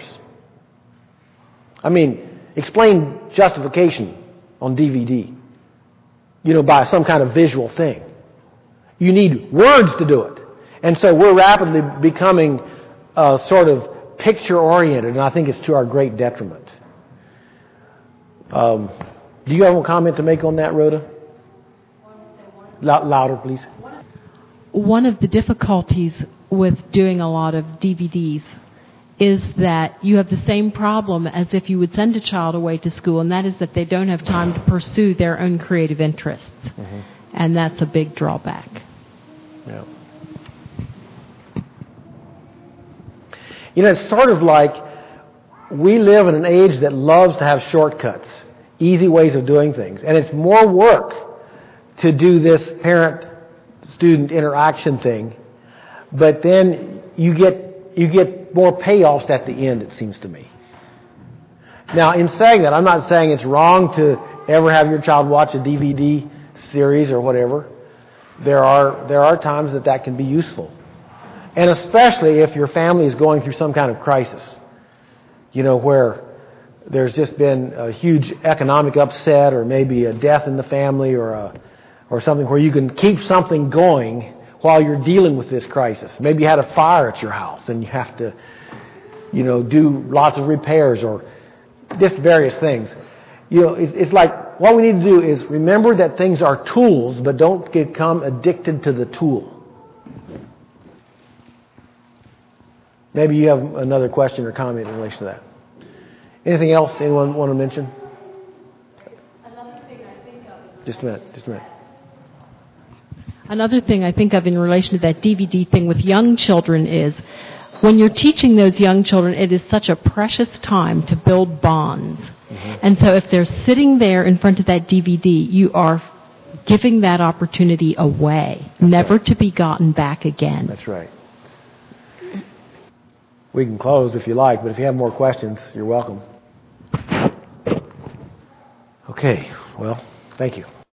I mean, explain justification on D V D, you know, by some kind of visual thing. You need words to do it. And so we're rapidly becoming uh, sort of picture-oriented, and I think it's to our great detriment. Um, do you have a comment to make on that, Rhoda? L- louder, please. One of the difficulties with doing a lot of D V Ds is that you have the same problem as if you would send a child away to school, and that is that they don't have time to pursue their own creative interests. Mm-hmm. And that's a big drawback. Yeah. You know, it's sort of like we live in an age that loves to have shortcuts, easy ways of doing things. And it's more work to do this parent-student interaction thing. But then you get you get more payoffs at the end, it seems to me. Now, in saying that, I'm not saying it's wrong to ever have your child watch a D V D series or whatever. There are there are times that that can be useful. And especially if your family is going through some kind of crisis, you know, where there's just been a huge economic upset or maybe a death in the family or a, or something where you can keep something going while you're dealing with this crisis. Maybe you had a fire at your house and you have to, you know, do lots of repairs or just various things. You know, it's, it's like what we need to do is remember that things are tools, but don't become addicted to the tool. Maybe you have another question or comment in relation to that. Anything else anyone want to mention? Another thing I think of. Just a minute. Just a minute. Another thing I think of in relation to that D V D thing with young children is when you're teaching those young children, it is such a precious time to build bonds. Mm-hmm. And so if they're sitting there in front of that D V D, you are giving that opportunity away, never to be gotten back again. That's right. We can close if you like, but if you have more questions, you're welcome. Okay, well, thank you.